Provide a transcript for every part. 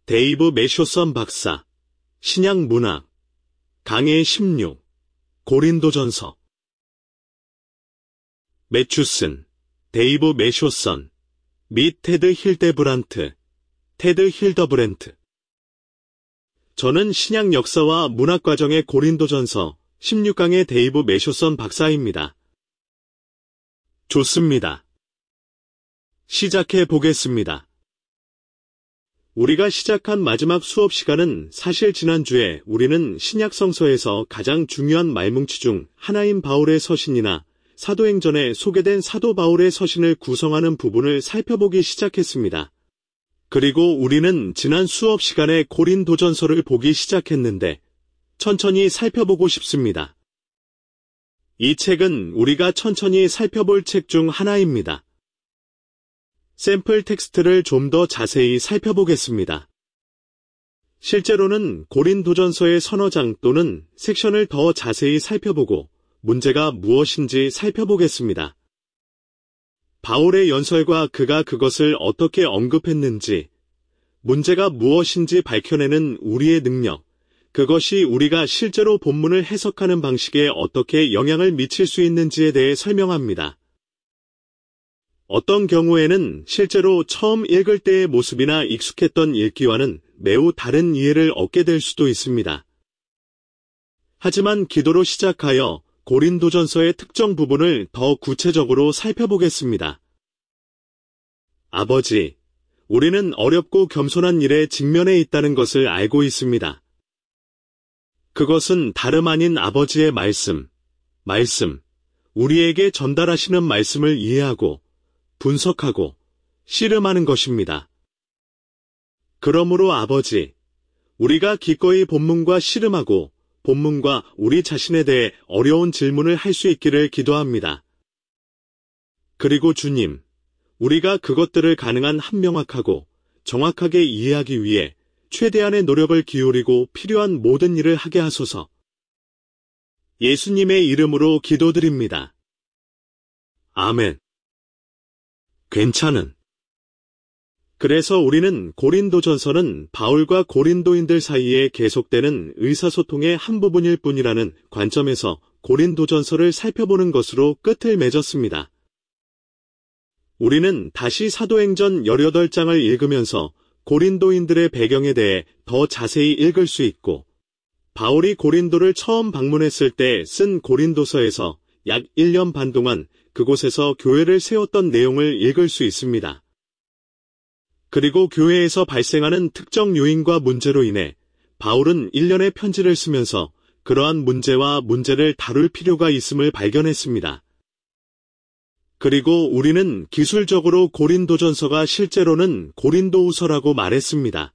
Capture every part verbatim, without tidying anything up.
데이브 매쇼선 박사, 신약문학, 강해 십육, 고린도전서. 매추슨, 데이브 매쇼선, 및 테드 힐데브란트, 테드 힐더브랜트. 저는 신약 역사와 문학과정의 고린도전서 십육 강의 데이브 매쇼선 박사입니다. 좋습니다. 시작해 보겠습니다. 우리가 시작한 마지막 수업 시간은 사실 지난주에 우리는 신약 성서에서 가장 중요한 말뭉치 중 하나인 바울의 서신이나 사도행전에 소개된 사도 바울의 서신을 구성하는 부분을 살펴보기 시작했습니다. 그리고 우리는 지난 수업 시간에 고린도전서를 보기 시작했는데 천천히 살펴보고 싶습니다. 이 책은 우리가 천천히 살펴볼 책 중 하나입니다. 샘플 텍스트를 좀 더 자세히 살펴보겠습니다. 실제로는 고린도전서의 서너 장 또는 섹션을 더 자세히 살펴보고 문제가 무엇인지 살펴보겠습니다. 바울의 연설과 그가 그것을 어떻게 언급했는지, 문제가 무엇인지 밝혀내는 우리의 능력, 그것이 우리가 실제로 본문을 해석하는 방식에 어떻게 영향을 미칠 수 있는지에 대해 설명합니다. 어떤 경우에는 실제로 처음 읽을 때의 모습이나 익숙했던 읽기와는 매우 다른 이해를 얻게 될 수도 있습니다. 하지만 기도로 시작하여 고린도전서의 특정 부분을 더 구체적으로 살펴보겠습니다. 아버지, 우리는 어렵고 겸손한 일에 직면해 있다는 것을 알고 있습니다. 그것은 다름 아닌 아버지의 말씀, 말씀, 우리에게 전달하시는 말씀을 이해하고 분석하고 씨름하는 것입니다. 그러므로 아버지, 우리가 기꺼이 본문과 씨름하고 본문과 우리 자신에 대해 어려운 질문을 할 수 있기를 기도합니다. 그리고 주님, 우리가 그것들을 가능한 한 명확하고 정확하게 이해하기 위해 최대한의 노력을 기울이고 필요한 모든 일을 하게 하소서. 예수님의 이름으로 기도드립니다. 아멘. 괜찮은. 그래서 우리는 고린도전서는 바울과 고린도인들 사이에 계속되는 의사소통의 한 부분일 뿐이라는 관점에서 고린도전서를 살펴보는 것으로 끝을 맺었습니다. 우리는 다시 사도행전 십팔 장을 읽으면서 고린도인들의 배경에 대해 더 자세히 읽을 수 있고, 바울이 고린도를 처음 방문했을 때 쓴 고린도서에서 약 일 년 반 동안 그곳에서 교회를 세웠던 내용을 읽을 수 있습니다. 그리고 교회에서 발생하는 특정 요인과 문제로 인해 바울은 일련의 편지를 쓰면서 그러한 문제와 문제를 다룰 필요가 있음을 발견했습니다. 그리고 우리는 기술적으로 고린도전서가 실제로는 고린도후서라고 말했습니다.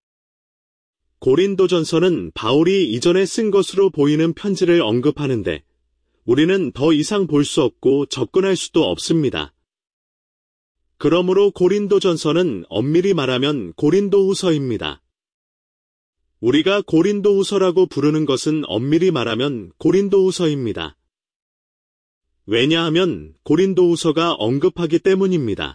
고린도전서는 바울이 이전에 쓴 것으로 보이는 편지를 언급하는데 우리는 더 이상 볼 수 없고 접근할 수도 없습니다. 그러므로 고린도전서는 엄밀히 말하면 고린도후서입니다. 우리가 고린도후서라고 부르는 것은 엄밀히 말하면 고린도후서입니다. 왜냐하면 고린도후서가 언급하기 때문입니다.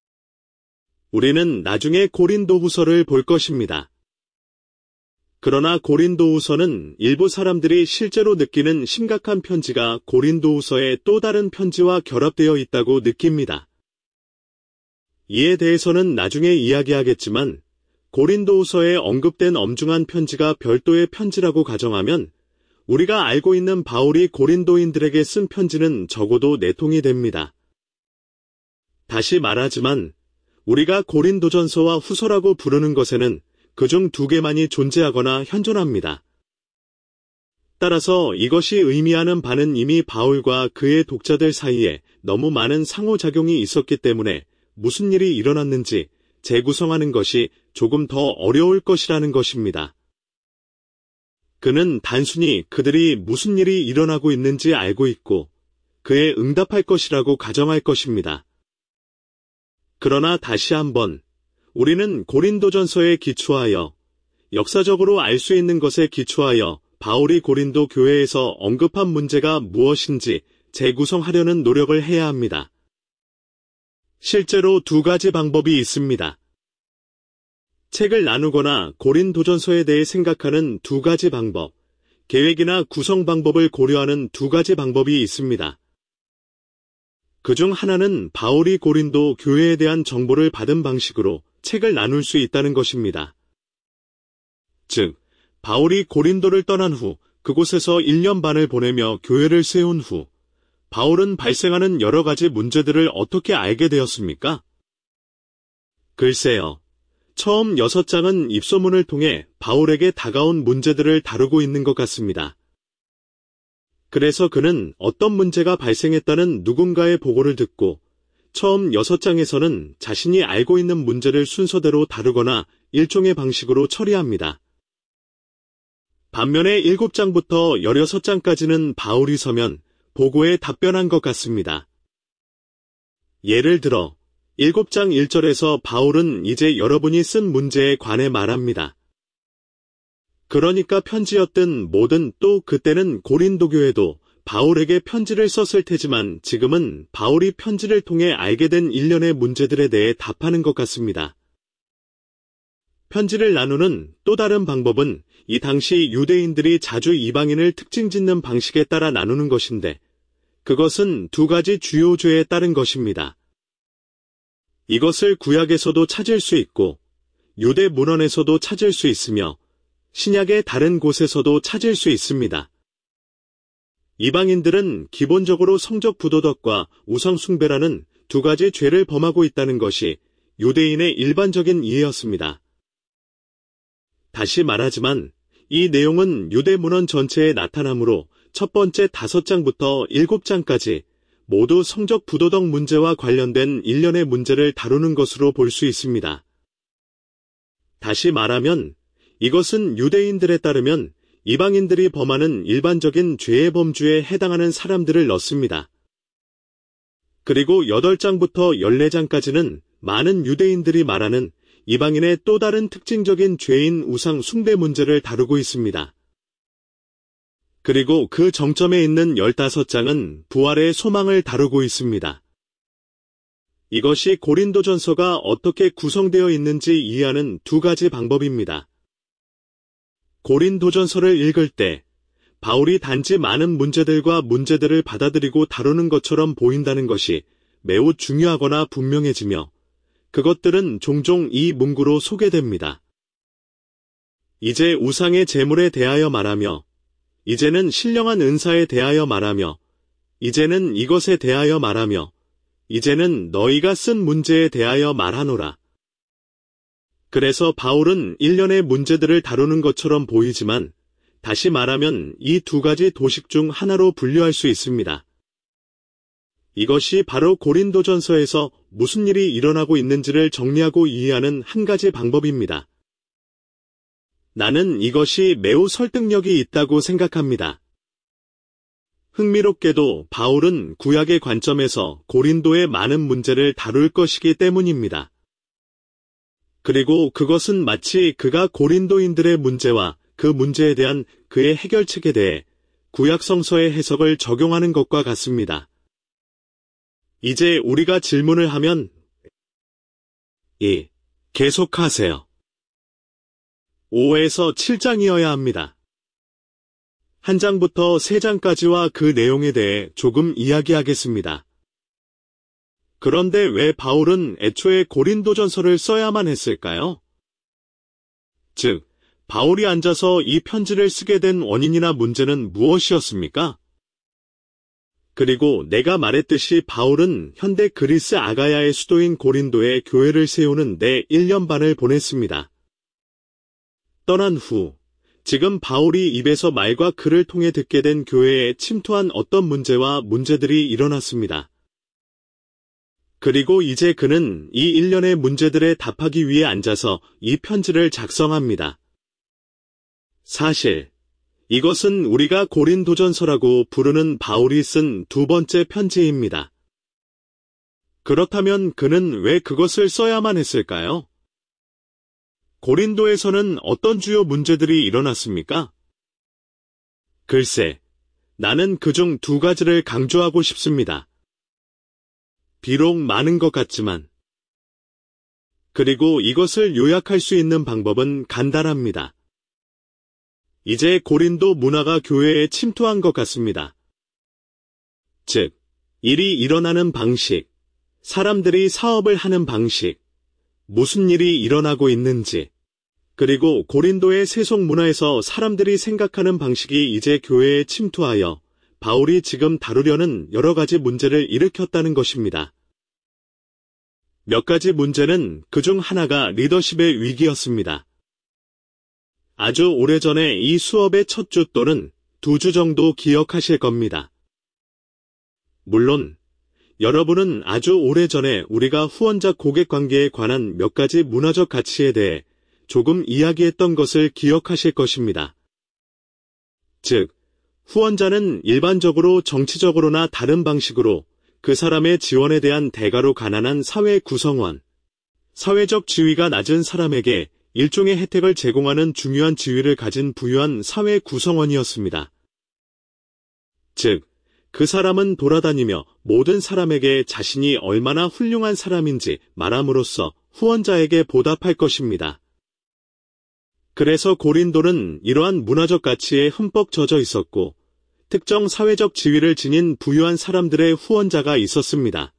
우리는 나중에 고린도후서를 볼 것입니다. 그러나 고린도후서는 일부 사람들이 실제로 느끼는 심각한 편지가 고린도후서의 또 다른 편지와 결합되어 있다고 느낍니다. 이에 대해서는 나중에 이야기하겠지만 고린도후서에 언급된 엄중한 편지가 별도의 편지라고 가정하면 우리가 알고 있는 바울이 고린도인들에게 쓴 편지는 적어도 네 통이 됩니다. 다시 말하지만 우리가 고린도전서와 후서라고 부르는 것에는 그중 두 개만이 존재하거나 현존합니다. 따라서 이것이 의미하는 바는 이미 바울과 그의 독자들 사이에 너무 많은 상호작용이 있었기 때문에 무슨 일이 일어났는지 재구성하는 것이 조금 더 어려울 것이라는 것입니다. 그는 단순히 그들이 무슨 일이 일어나고 있는지 알고 있고 그에 응답할 것이라고 가정할 것입니다. 그러나 다시 한번 우리는 고린도전서에 기초하여 역사적으로 알 수 있는 것에 기초하여 바울이 고린도 교회에서 언급한 문제가 무엇인지 재구성하려는 노력을 해야 합니다. 실제로 두 가지 방법이 있습니다. 책을 나누거나 고린도전서에 대해 생각하는 두 가지 방법, 계획이나 구성 방법을 고려하는 두 가지 방법이 있습니다. 그중 하나는 바울이 고린도 교회에 대한 정보를 받은 방식으로 책을 나눌 수 있다는 것입니다. 즉, 바울이 고린도를 떠난 후 그곳에서 일 년 반을 보내며 교회를 세운 후 바울은 발생하는 여러 가지 문제들을 어떻게 알게 되었습니까? 글쎄요. 처음 여섯 장은 입소문을 통해 바울에게 다가온 문제들을 다루고 있는 것 같습니다. 그래서 그는 어떤 문제가 발생했다는 누군가의 보고를 듣고 처음 여섯 장에서는 자신이 알고 있는 문제를 순서대로 다루거나 일종의 방식으로 처리합니다. 반면에 일곱 장부터 열여섯 장까지는 바울이 서면 보고에 답변한 것 같습니다. 예를 들어 일곱 장 일 절에서 바울은 이제 여러분이 쓴 문제에 관해 말합니다. 그러니까 편지였든 뭐든 또 그때는 고린도 교회도 바울에게 편지를 썼을 테지만 지금은 바울이 편지를 통해 알게 된 일련의 문제들에 대해 답하는 것 같습니다. 편지를 나누는 또 다른 방법은 이 당시 유대인들이 자주 이방인을 특징 짓는 방식에 따라 나누는 것인데 그것은 두 가지 주요 죄에 따른 것입니다. 이것을 구약에서도 찾을 수 있고 유대 문헌에서도 찾을 수 있으며 신약의 다른 곳에서도 찾을 수 있습니다. 이방인들은 기본적으로 성적 부도덕과 우상숭배라는 두 가지 죄를 범하고 있다는 것이 유대인의 일반적인 이해였습니다. 다시 말하지만 이 내용은 유대 문헌 전체에 나타나므로 첫 번째 다섯 장부터 일곱 장까지 모두 성적 부도덕 문제와 관련된 일련의 문제를 다루는 것으로 볼 수 있습니다. 다시 말하면 이것은 유대인들에 따르면 이방인들이 범하는 일반적인 죄의 범주에 해당하는 사람들을 넣습니다. 그리고 여덟 장부터 열네 장까지는 많은 유대인들이 말하는 이방인의 또 다른 특징적인 죄인 우상 숭배 문제를 다루고 있습니다. 그리고 그 정점에 있는 열다섯 장은 부활의 소망을 다루고 있습니다. 이것이 고린도전서가 어떻게 구성되어 있는지 이해하는 두 가지 방법입니다. 고린도전서를 읽을 때 바울이 단지 많은 문제들과 문제들을 받아들이고 다루는 것처럼 보인다는 것이 매우 중요하거나 분명해지며 그것들은 종종 이 문구로 소개됩니다. 이제 우상의 제물에 대하여 말하며 이제는 신령한 은사에 대하여 말하며 이제는 이것에 대하여 말하며 이제는 너희가 쓴 문제에 대하여 말하노라. 그래서 바울은 일련의 문제들을 다루는 것처럼 보이지만 다시 말하면 이 두 가지 도식 중 하나로 분류할 수 있습니다. 이것이 바로 고린도전서에서 무슨 일이 일어나고 있는지를 정리하고 이해하는 한 가지 방법입니다. 나는 이것이 매우 설득력이 있다고 생각합니다. 흥미롭게도 바울은 구약의 관점에서 고린도의 많은 문제를 다룰 것이기 때문입니다. 그리고 그것은 마치 그가 고린도인들의 문제와 그 문제에 대한 그의 해결책에 대해 구약 성서의 해석을 적용하는 것과 같습니다. 이제 우리가 질문을 하면 이 계속하세요. 오에서 칠 장이어야 합니다. 한 장부터 세 장까지와 그 내용에 대해 조금 이야기하겠습니다. 그런데 왜 바울은 애초에 고린도전서를 써야만 했을까요? 즉, 바울이 앉아서 이 편지를 쓰게 된 원인이나 문제는 무엇이었습니까? 그리고 내가 말했듯이 바울은 현대 그리스 아가야의 수도인 고린도에 교회를 세우는 데 일 년 반을 보냈습니다. 떠난 후 지금 바울이 입에서 말과 글을 통해 듣게 된 교회에 침투한 어떤 문제와 문제들이 일어났습니다. 그리고 이제 그는 이 일련의 문제들에 답하기 위해 앉아서 이 편지를 작성합니다. 사실 이것은 우리가 고린도전서라고 부르는 바울이 쓴 두 번째 편지입니다. 그렇다면 그는 왜 그것을 써야만 했을까요? 고린도에서는 어떤 주요 문제들이 일어났습니까? 글쎄, 나는 그중 두 가지를 강조하고 싶습니다. 비록 많은 것 같지만 그리고 이것을 요약할 수 있는 방법은 간단합니다. 이제 고린도 문화가 교회에 침투한 것 같습니다. 즉, 일이 일어나는 방식, 사람들이 사업을 하는 방식, 무슨 일이 일어나고 있는지, 그리고 고린도의 세속 문화에서 사람들이 생각하는 방식이 이제 교회에 침투하여 바울이 지금 다루려는 여러 가지 문제를 일으켰다는 것입니다. 몇 가지 문제는 그중 하나가 리더십의 위기였습니다. 아주 오래전에 이 수업의 첫 주 또는 두 주 정도 기억하실 겁니다. 물론 여러분은 아주 오래전에 우리가 후원자 고객 관계에 관한 몇 가지 문화적 가치에 대해 조금 이야기했던 것을 기억하실 것입니다. 즉, 후원자는 일반적으로 정치적으로나 다른 방식으로 그 사람의 지원에 대한 대가로 가난한 사회 구성원, 사회적 지위가 낮은 사람에게 일종의 혜택을 제공하는 중요한 지위를 가진 부유한 사회 구성원이었습니다. 즉, 그 사람은 돌아다니며 모든 사람에게 자신이 얼마나 훌륭한 사람인지 말함으로써 후원자에게 보답할 것입니다. 그래서 고린도는 이러한 문화적 가치에 흠뻑 젖어 있었고, 특정 사회적 지위를 지닌 부유한 사람들의 후원자가 있었습니다.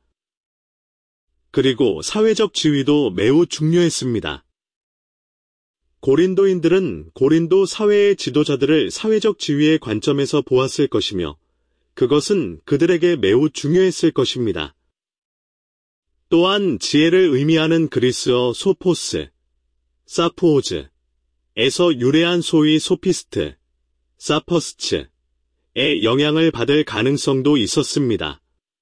그리고 사회적 지위도 매우 중요했습니다. 고린도인들은 고린도 사회의 지도자들을 사회적 지위의 관점에서 보았을 것이며, 그것은 그들에게 매우 중요했을 것입니다. 또한 지혜를 의미하는 그리스어 소포스, 사포즈, 에서 유래한 소위 소피스트, 사퍼스츠의 영향을 받을 가능성도 있었습니다.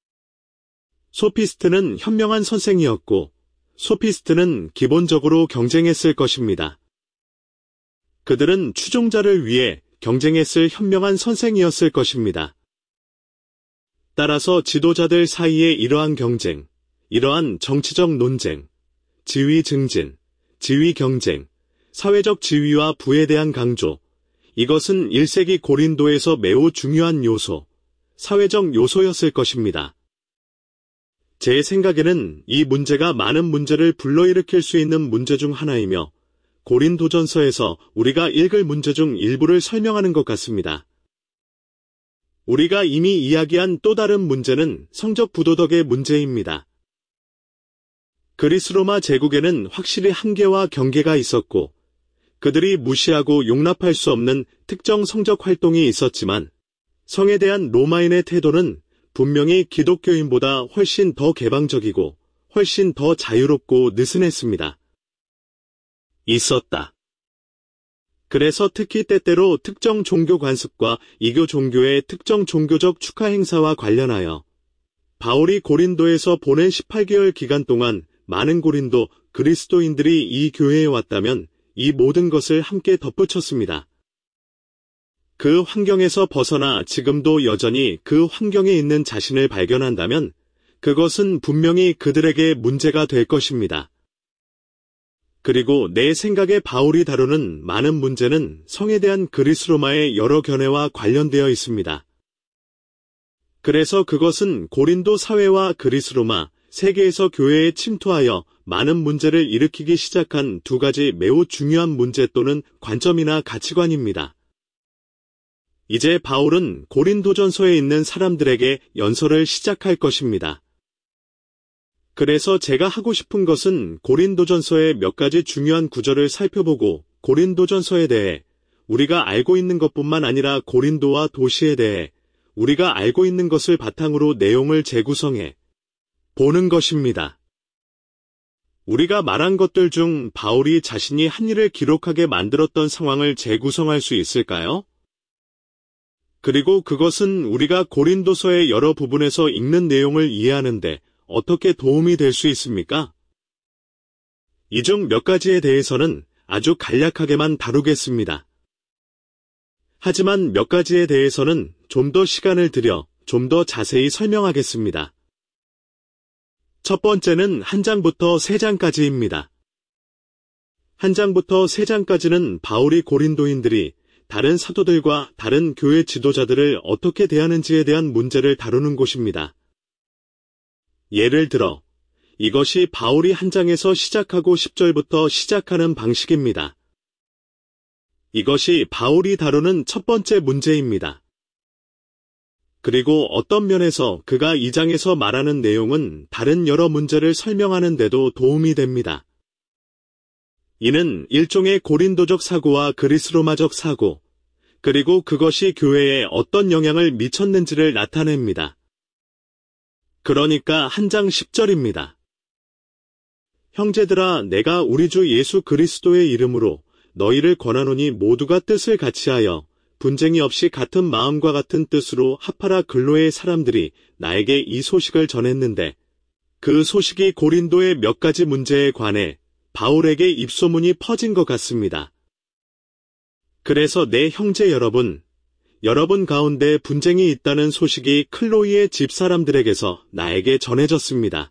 소피스트는 현명한 선생이었고, 소피스트는 기본적으로 경쟁했을 것입니다. 그들은 추종자를 위해 경쟁했을 현명한 선생이었을 것입니다. 따라서 지도자들 사이의 이러한 경쟁, 이러한 정치적 논쟁, 지위 증진, 지위 경쟁, 사회적 지위와 부에 대한 강조, 이것은 일 세기 고린도에서 매우 중요한 요소, 사회적 요소였을 것입니다. 제 생각에는 이 문제가 많은 문제를 불러일으킬 수 있는 문제 중 하나이며, 고린도전서에서 우리가 읽을 문제 중 일부를 설명하는 것 같습니다. 우리가 이미 이야기한 또 다른 문제는 성적 부도덕의 문제입니다. 그리스 로마 제국에는 확실히 한계와 경계가 있었고, 그들이 무시하고 용납할 수 없는 특정 성적 활동이 있었지만, 성에 대한 로마인의 태도는 분명히 기독교인보다 훨씬 더 개방적이고, 훨씬 더 자유롭고 느슨했습니다. 있었다. 그래서 특히 때때로 특정 종교 관습과 이교 종교의 특정 종교적 축하 행사와 관련하여 바울이 고린도에서 보낸 십팔 개월 기간 동안 많은 고린도 그리스도인들이 이 교회에 왔다면 이 모든 것을 함께 덧붙였습니다. 그 환경에서 벗어나 지금도 여전히 그 환경에 있는 자신을 발견한다면 그것은 분명히 그들에게 문제가 될 것입니다. 그리고 내 생각에 바울이 다루는 많은 문제는 성에 대한 그리스 로마의 여러 견해와 관련되어 있습니다. 그래서 그것은 고린도 사회와 그리스 로마, 세계에서 교회에 침투하여 많은 문제를 일으키기 시작한 두 가지 매우 중요한 문제 또는 관점이나 가치관입니다. 이제 바울은 고린도전서에 있는 사람들에게 연설을 시작할 것입니다. 그래서 제가 하고 싶은 것은 고린도전서의 몇 가지 중요한 구절을 살펴보고 고린도전서에 대해 우리가 알고 있는 것뿐만 아니라 고린도와 도시에 대해 우리가 알고 있는 것을 바탕으로 내용을 재구성해 보는 것입니다. 우리가 말한 것들 중 바울이 자신이 한 일을 기록하게 만들었던 상황을 재구성할 수 있을까요? 그리고 그것은 우리가 고린도서의 여러 부분에서 읽는 내용을 이해하는데 어떻게 도움이 될 수 있습니까? 이 중 몇 가지에 대해서는 아주 간략하게만 다루겠습니다. 하지만 몇 가지에 대해서는 좀 더 시간을 들여 좀 더 자세히 설명하겠습니다. 첫 번째는 한 장부터 세 장까지입니다. 한 장부터 세 장까지는 바울이 고린도인들이 다른 사도들과 다른 교회 지도자들을 어떻게 대하는지에 대한 문제를 다루는 곳입니다. 예를 들어 이것이 바울이 한 장에서 시작하고 십 절부터 시작하는 방식입니다. 이것이 바울이 다루는 첫 번째 문제입니다. 그리고 어떤 면에서 그가 이 장에서 말하는 내용은 다른 여러 문제를 설명하는 데도 도움이 됩니다. 이는 일종의 고린도적 사고와 그리스로마적 사고, 그리고 그것이 교회에 어떤 영향을 미쳤는지를 나타냅니다. 그러니까 한 장 십 절입니다. 형제들아, 내가 우리 주 예수 그리스도의 이름으로 너희를 권하노니 모두가 뜻을 같이하여 분쟁이 없이 같은 마음과 같은 뜻으로 합하라. 근로의 사람들이 나에게 이 소식을 전했는데 그 소식이 고린도의 몇 가지 문제에 관해 바울에게 입소문이 퍼진 것 같습니다. 그래서 내 형제 여러분, 여러분 가운데 분쟁이 있다는 소식이 클로이의 집사람들에게서 나에게 전해졌습니다.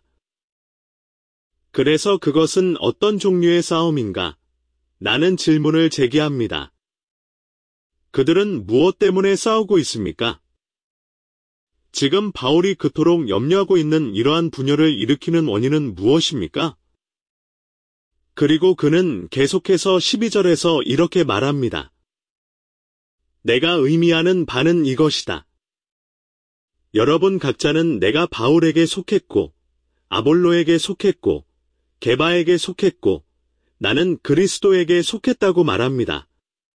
그래서 그것은 어떤 종류의 싸움인가? 나는 질문을 제기합니다. 그들은 무엇 때문에 싸우고 있습니까? 지금 바울이 그토록 염려하고 있는 이러한 분열을 일으키는 원인은 무엇입니까? 그리고 그는 계속해서 십이 절에서 이렇게 말합니다. 내가 의미하는 바는 이것이다. 여러분 각자는 내가 바울에게 속했고, 아볼로에게 속했고, 게바에게 속했고, 나는 그리스도에게 속했다고 말합니다.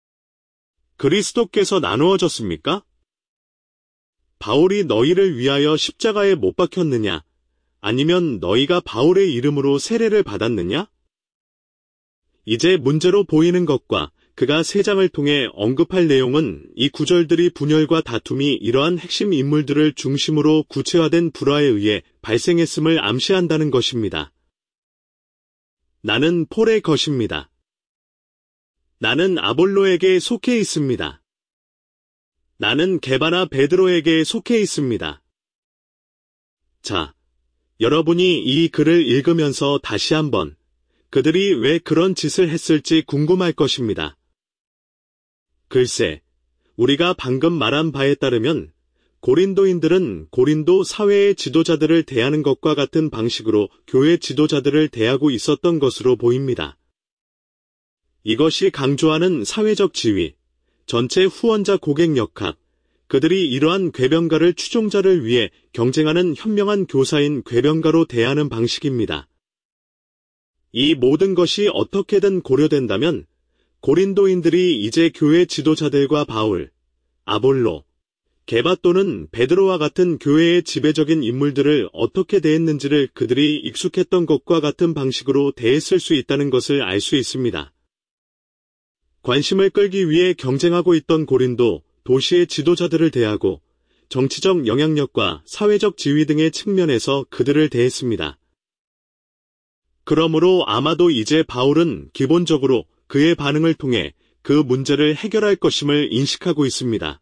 그리스도께서 나누어졌습니까? 바울이 너희를 위하여 십자가에 못 박혔느냐? 아니면 너희가 바울의 이름으로 세례를 받았느냐? 이제 문제로 보이는 것과 그가 세 장을 통해 언급할 내용은 이 구절들이 분열과 다툼이 이러한 핵심 인물들을 중심으로 구체화된 불화에 의해 발생했음을 암시한다는 것입니다. 나는 폴의 것입니다. 나는 아볼로에게 속해 있습니다. 나는 게바나 베드로에게 속해 있습니다. 자, 여러분이 이 글을 읽으면서 다시 한번 그들이 왜 그런 짓을 했을지 궁금할 것입니다. 글쎄, 우리가 방금 말한 바에 따르면 고린도인들은 고린도 사회의 지도자들을 대하는 것과 같은 방식으로 교회 지도자들을 대하고 있었던 것으로 보입니다. 이것이 강조하는 사회적 지위, 전체 후원자 고객 역학, 그들이 이러한 궤변가를 추종자를 위해 경쟁하는 현명한 교사인 궤변가로 대하는 방식입니다. 이 모든 것이 어떻게든 고려된다면 고린도인들이 이제 교회 지도자들과 바울, 아볼로, 게바 또는 베드로와 같은 교회의 지배적인 인물들을 어떻게 대했는지를 그들이 익숙했던 것과 같은 방식으로 대했을 수 있다는 것을 알 수 있습니다. 관심을 끌기 위해 경쟁하고 있던 고린도 도시의 지도자들을 대하고 정치적 영향력과 사회적 지위 등의 측면에서 그들을 대했습니다. 그러므로 아마도 이제 바울은 기본적으로 그의 반응을 통해 그 문제를 해결할 것임을 인식하고 있습니다.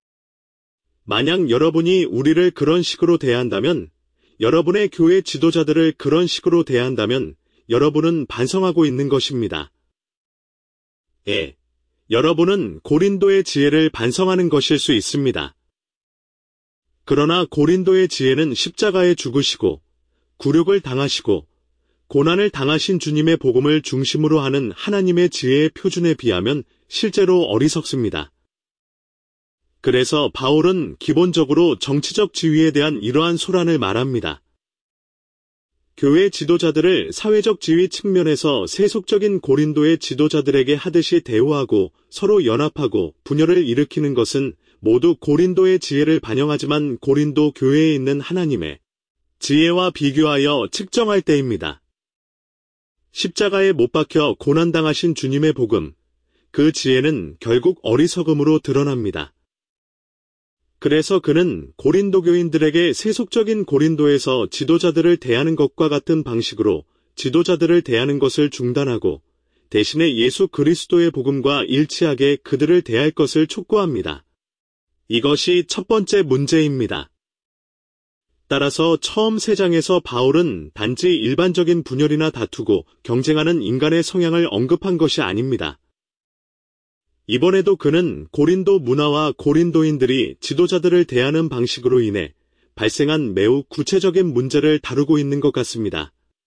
만약 여러분이 우리를 그런 식으로 대한다면, 여러분의 교회 지도자들을 그런 식으로 대한다면 여러분은 반성하고 있는 것입니다. 예, 여러분은 고린도의 지혜를 반성하는 것일 수 있습니다. 그러나 고린도의 지혜는 십자가에 죽으시고 굴욕을 당하시고 고난을 당하신 주님의 복음을 중심으로 하는 하나님의 지혜의 표준에 비하면 실제로 어리석습니다. 그래서 바울은 기본적으로 정치적 지위에 대한 이러한 소란을 말합니다. 교회 지도자들을 사회적 지위 측면에서 세속적인 고린도의 지도자들에게 하듯이 대우하고 서로 연합하고 분열을 일으키는 것은 모두 고린도의 지혜를 반영하지만 고린도 교회에 있는 하나님의 지혜와 비교하여 측정할 때입니다. 십자가에 못 박혀 고난당하신 주님의 복음, 그 지혜는 결국 어리석음으로 드러납니다. 그래서 그는 고린도 교인들에게 세속적인 고린도에서 지도자들을 대하는 것과 같은 방식으로 지도자들을 대하는 것을 중단하고 대신에 예수 그리스도의 복음과 일치하게 그들을 대할 것을 촉구합니다. 이것이 첫 번째 문제입니다. 따라서 처음 세 장에서 바울은 단지 일반적인 분열이나 다투고 경쟁하는 인간의 성향을 언급한 것이 아닙니다. 이번에도 그는 고린도 문화와 고린도인들이 지도자들을 대하는 방식으로 인해 발생한 매우 구체적인 문제를 다루고 있는 것 같습니다.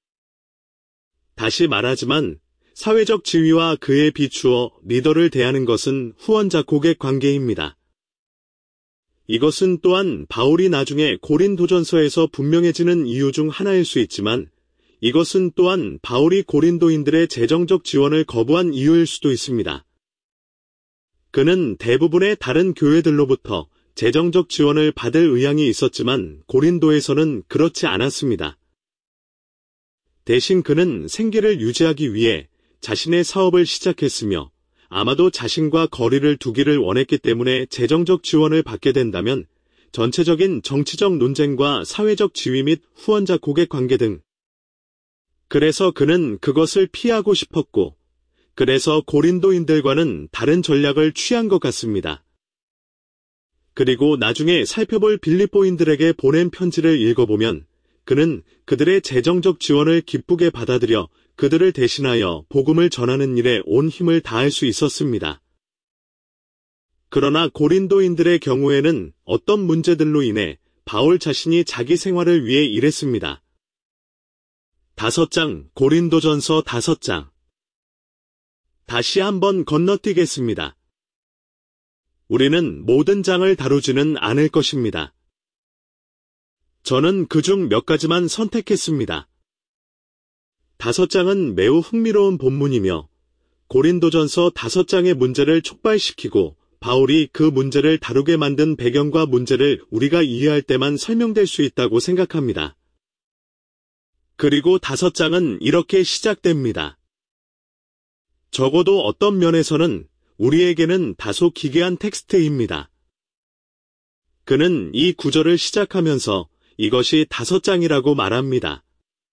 다시 말하지만 사회적 지위와 그에 비추어 리더를 대하는 것은 후원자 고객 관계입니다. 이것은 또한 바울이 나중에 고린도전서에서 분명해지는 이유 중 하나일 수 있지만 이것은 또한 바울이 고린도인들의 재정적 지원을 거부한 이유일 수도 있습니다. 그는 대부분의 다른 교회들로부터 재정적 지원을 받을 의향이 있었지만 고린도에서는 그렇지 않았습니다. 대신 그는 생계를 유지하기 위해 자신의 사업을 시작했으며 아마도 자신과 거리를 두기를 원했기 때문에 재정적 지원을 받게 된다면 전체적인 정치적 논쟁과 사회적 지위 및 후원자 고객 관계 등 그래서 그는 그것을 피하고 싶었고 그래서 고린도인들과는 다른 전략을 취한 것 같습니다. 그리고 나중에 살펴볼 빌립보인들에게 보낸 편지를 읽어보면 그는 그들의 재정적 지원을 기쁘게 받아들여 그들을 대신하여 복음을 전하는 일에 온 힘을 다할 수 있었습니다. 그러나 고린도인들의 경우에는 어떤 문제들로 인해 바울 자신이 자기 생활을 위해 일했습니다. 다섯 장 고린도전서 다섯 장 다시 한번 건너뛰겠습니다. 우리는 모든 장을 다루지는 않을 것입니다. 저는 그중 몇 가지만 선택했습니다. 다섯 장은 매우 흥미로운 본문이며 고린도전서 다섯 장의 문제를 촉발시키고 바울이 그 문제를 다루게 만든 배경과 문제를 우리가 이해할 때만 설명될 수 있다고 생각합니다. 그리고 다섯 장은 이렇게 시작됩니다. 적어도 어떤 면에서는 우리에게는 다소 기괴한 텍스트입니다. 그는 이 구절을 시작하면서 이것이 다섯 장이라고 말합니다.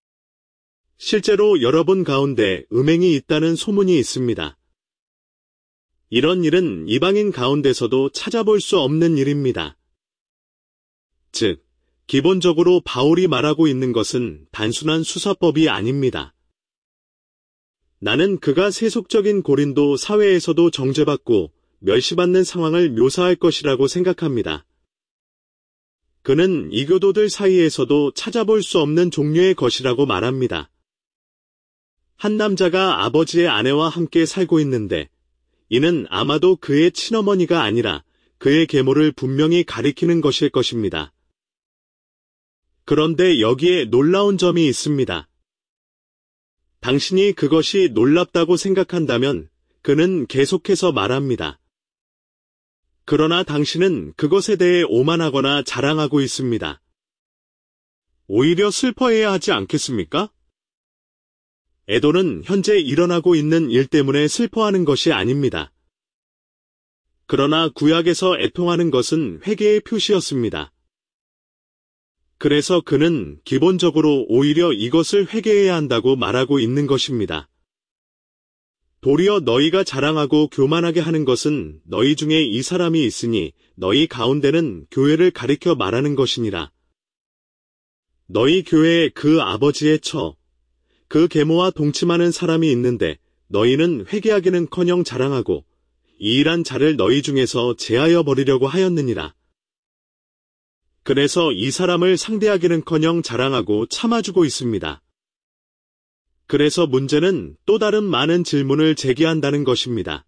실제로 여러분 가운데 음행이 있다는 소문이 있습니다. 이런 일은 이방인 가운데서도 찾아볼 수 없는 일입니다. 즉, 기본적으로 바울이 말하고 있는 것은 단순한 수사법이 아닙니다. 나는 그가 세속적인 고린도 사회에서도 정죄받고 멸시받는 상황을 묘사할 것이라고 생각합니다. 그는 이교도들 사이에서도 찾아볼 수 없는 종류의 것이라고 말합니다. 한 남자가 아버지의 아내와 함께 살고 있는데 이는 아마도 그의 친어머니가 아니라 그의 계모를 분명히 가리키는 것일 것입니다. 그런데 여기에 놀라운 점이 있습니다. 당신이 그것이 놀랍다고 생각한다면 그는 계속해서 말합니다. 그러나 당신은 그것에 대해 오만하거나 자랑하고 있습니다. 오히려 슬퍼해야 하지 않겠습니까? 에도는 현재 일어나고 있는 일 때문에 슬퍼하는 것이 아닙니다. 그러나 구약에서 애통하는 것은 회개의 표시였습니다. 그래서 그는 기본적으로 오히려 이것을 회개해야 한다고 말하고 있는 것입니다. 도리어 너희가 자랑하고 교만하게 하는 것은 너희 중에 이 사람이 있으니 너희 가운데는 교회를 가리켜 말하는 것이니라. 너희 교회에 그 아버지의 처, 그 계모와 동침하는 사람이 있는데 너희는 회개하기는커녕 자랑하고 이 일한 자를 너희 중에서 제하여 버리려고 하였느니라. 그래서 이 사람을 상대하기는커녕 자랑하고 참아주고 있습니다. 그래서 문제는 또 다른 많은 질문을 제기한다는 것입니다.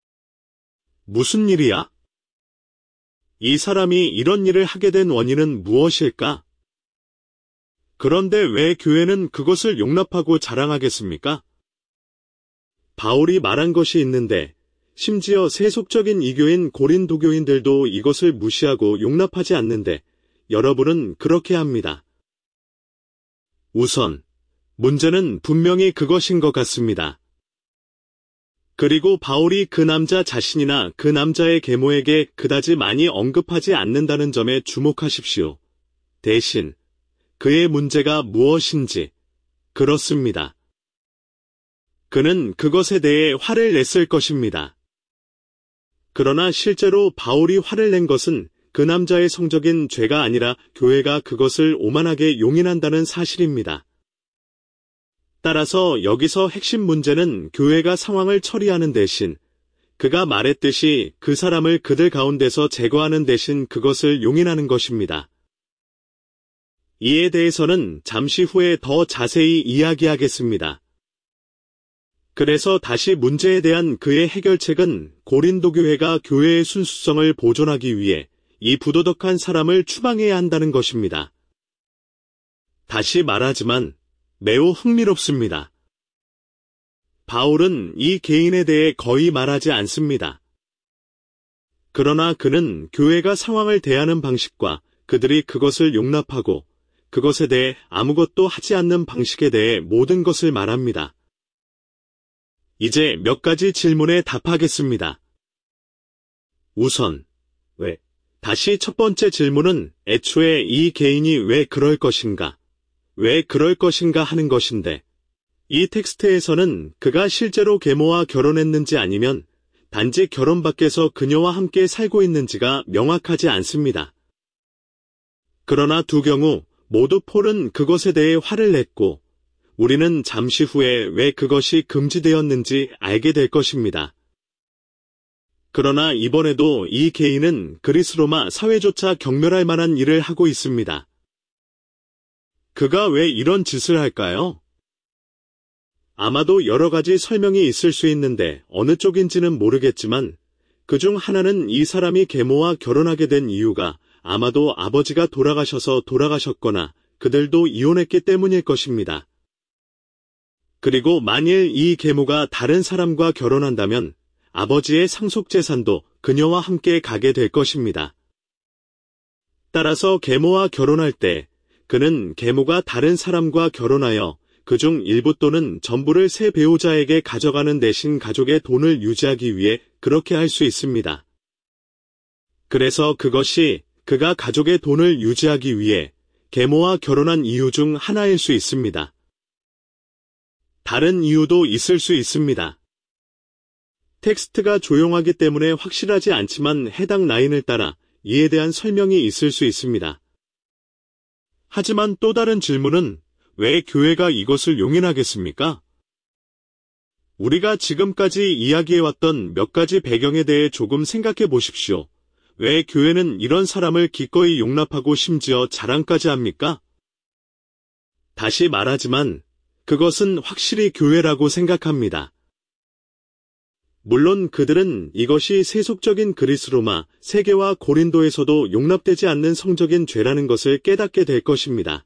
무슨 일이야? 이 사람이 이런 일을 하게 된 원인은 무엇일까? 그런데 왜 교회는 그것을 용납하고 자랑하겠습니까? 바울이 말한 것이 있는데 심지어 세속적인 이교인 고린도교인들도 이것을 무시하고 용납하지 않는데 여러분은 그렇게 합니다. 우선 문제는 분명히 그것인 것 같습니다. 그리고 바울이 그 남자 자신이나 그 남자의 계모에게 그다지 많이 언급하지 않는다는 점에 주목하십시오. 대신 그의 문제가 무엇인지, 그렇습니다. 그는 그것에 대해 화를 냈을 것입니다. 그러나 실제로 바울이 화를 낸 것은 그 남자의 성적인 죄가 아니라 교회가 그것을 오만하게 용인한다는 사실입니다. 따라서 여기서 핵심 문제는 교회가 상황을 처리하는 대신 그가 말했듯이 그 사람을 그들 가운데서 제거하는 대신 그것을 용인하는 것입니다. 이에 대해서는 잠시 후에 더 자세히 이야기하겠습니다. 그래서 다시 문제에 대한 그의 해결책은 고린도 교회가 교회의 순수성을 보존하기 위해 이 부도덕한 사람을 추방해야 한다는 것입니다. 다시 말하지만 매우 흥미롭습니다. 바울은 이 개인에 대해 거의 말하지 않습니다. 그러나 그는 교회가 상황을 대하는 방식과 그들이 그것을 용납하고 그것에 대해 아무것도 하지 않는 방식에 대해 모든 것을 말합니다. 이제 몇 가지 질문에 답하겠습니다. 우선, 왜? 다시 첫 번째 질문은 애초에 이 개인이 왜 그럴 것인가? 왜 그럴 것인가 하는 것인데, 이 텍스트에서는 그가 실제로 계모와 결혼했는지 아니면 단지 결혼 밖에서 그녀와 함께 살고 있는지가 명확하지 않습니다. 그러나 두 경우 모두 폴은 그것에 대해 화를 냈고, 우리는 잠시 후에 왜 그것이 금지되었는지 알게 될 것입니다. 그러나 이번에도 이 개인은 그리스 로마 사회조차 경멸할 만한 일을 하고 있습니다. 그가 왜 이런 짓을 할까요? 아마도 여러 가지 설명이 있을 수 있는데 어느 쪽인지는 모르겠지만 그중 하나는 이 사람이 계모와 결혼하게 된 이유가 아마도 아버지가 돌아가셔서 돌아가셨거나 그들도 이혼했기 때문일 것입니다. 그리고 만일 이 계모가 다른 사람과 결혼한다면 아버지의 상속재산도 그녀와 함께 가게 될 것입니다. 따라서 계모와 결혼할 때 그는 계모가 다른 사람과 결혼하여 그중 일부 또는 전부를 새 배우자에게 가져가는 대신 가족의 돈을 유지하기 위해 그렇게 할 수 있습니다. 그래서 그것이 그가 가족의 돈을 유지하기 위해 계모와 결혼한 이유 중 하나일 수 있습니다. 다른 이유도 있을 수 있습니다. 텍스트가 조용하기 때문에 확실하지 않지만 해당 라인을 따라 이에 대한 설명이 있을 수 있습니다. 하지만 또 다른 질문은 왜 교회가 이것을 용인하겠습니까? 우리가 지금까지 이야기해왔던 몇 가지 배경에 대해 조금 생각해 보십시오. 왜 교회는 이런 사람을 기꺼이 용납하고 심지어 자랑까지 합니까? 다시 말하지만 그것은 확실히 교회라고 생각합니다. 물론 그들은 이것이 세속적인 그리스 로마, 세계와 고린도에서도 용납되지 않는 성적인 죄라는 것을 깨닫게 될 것입니다.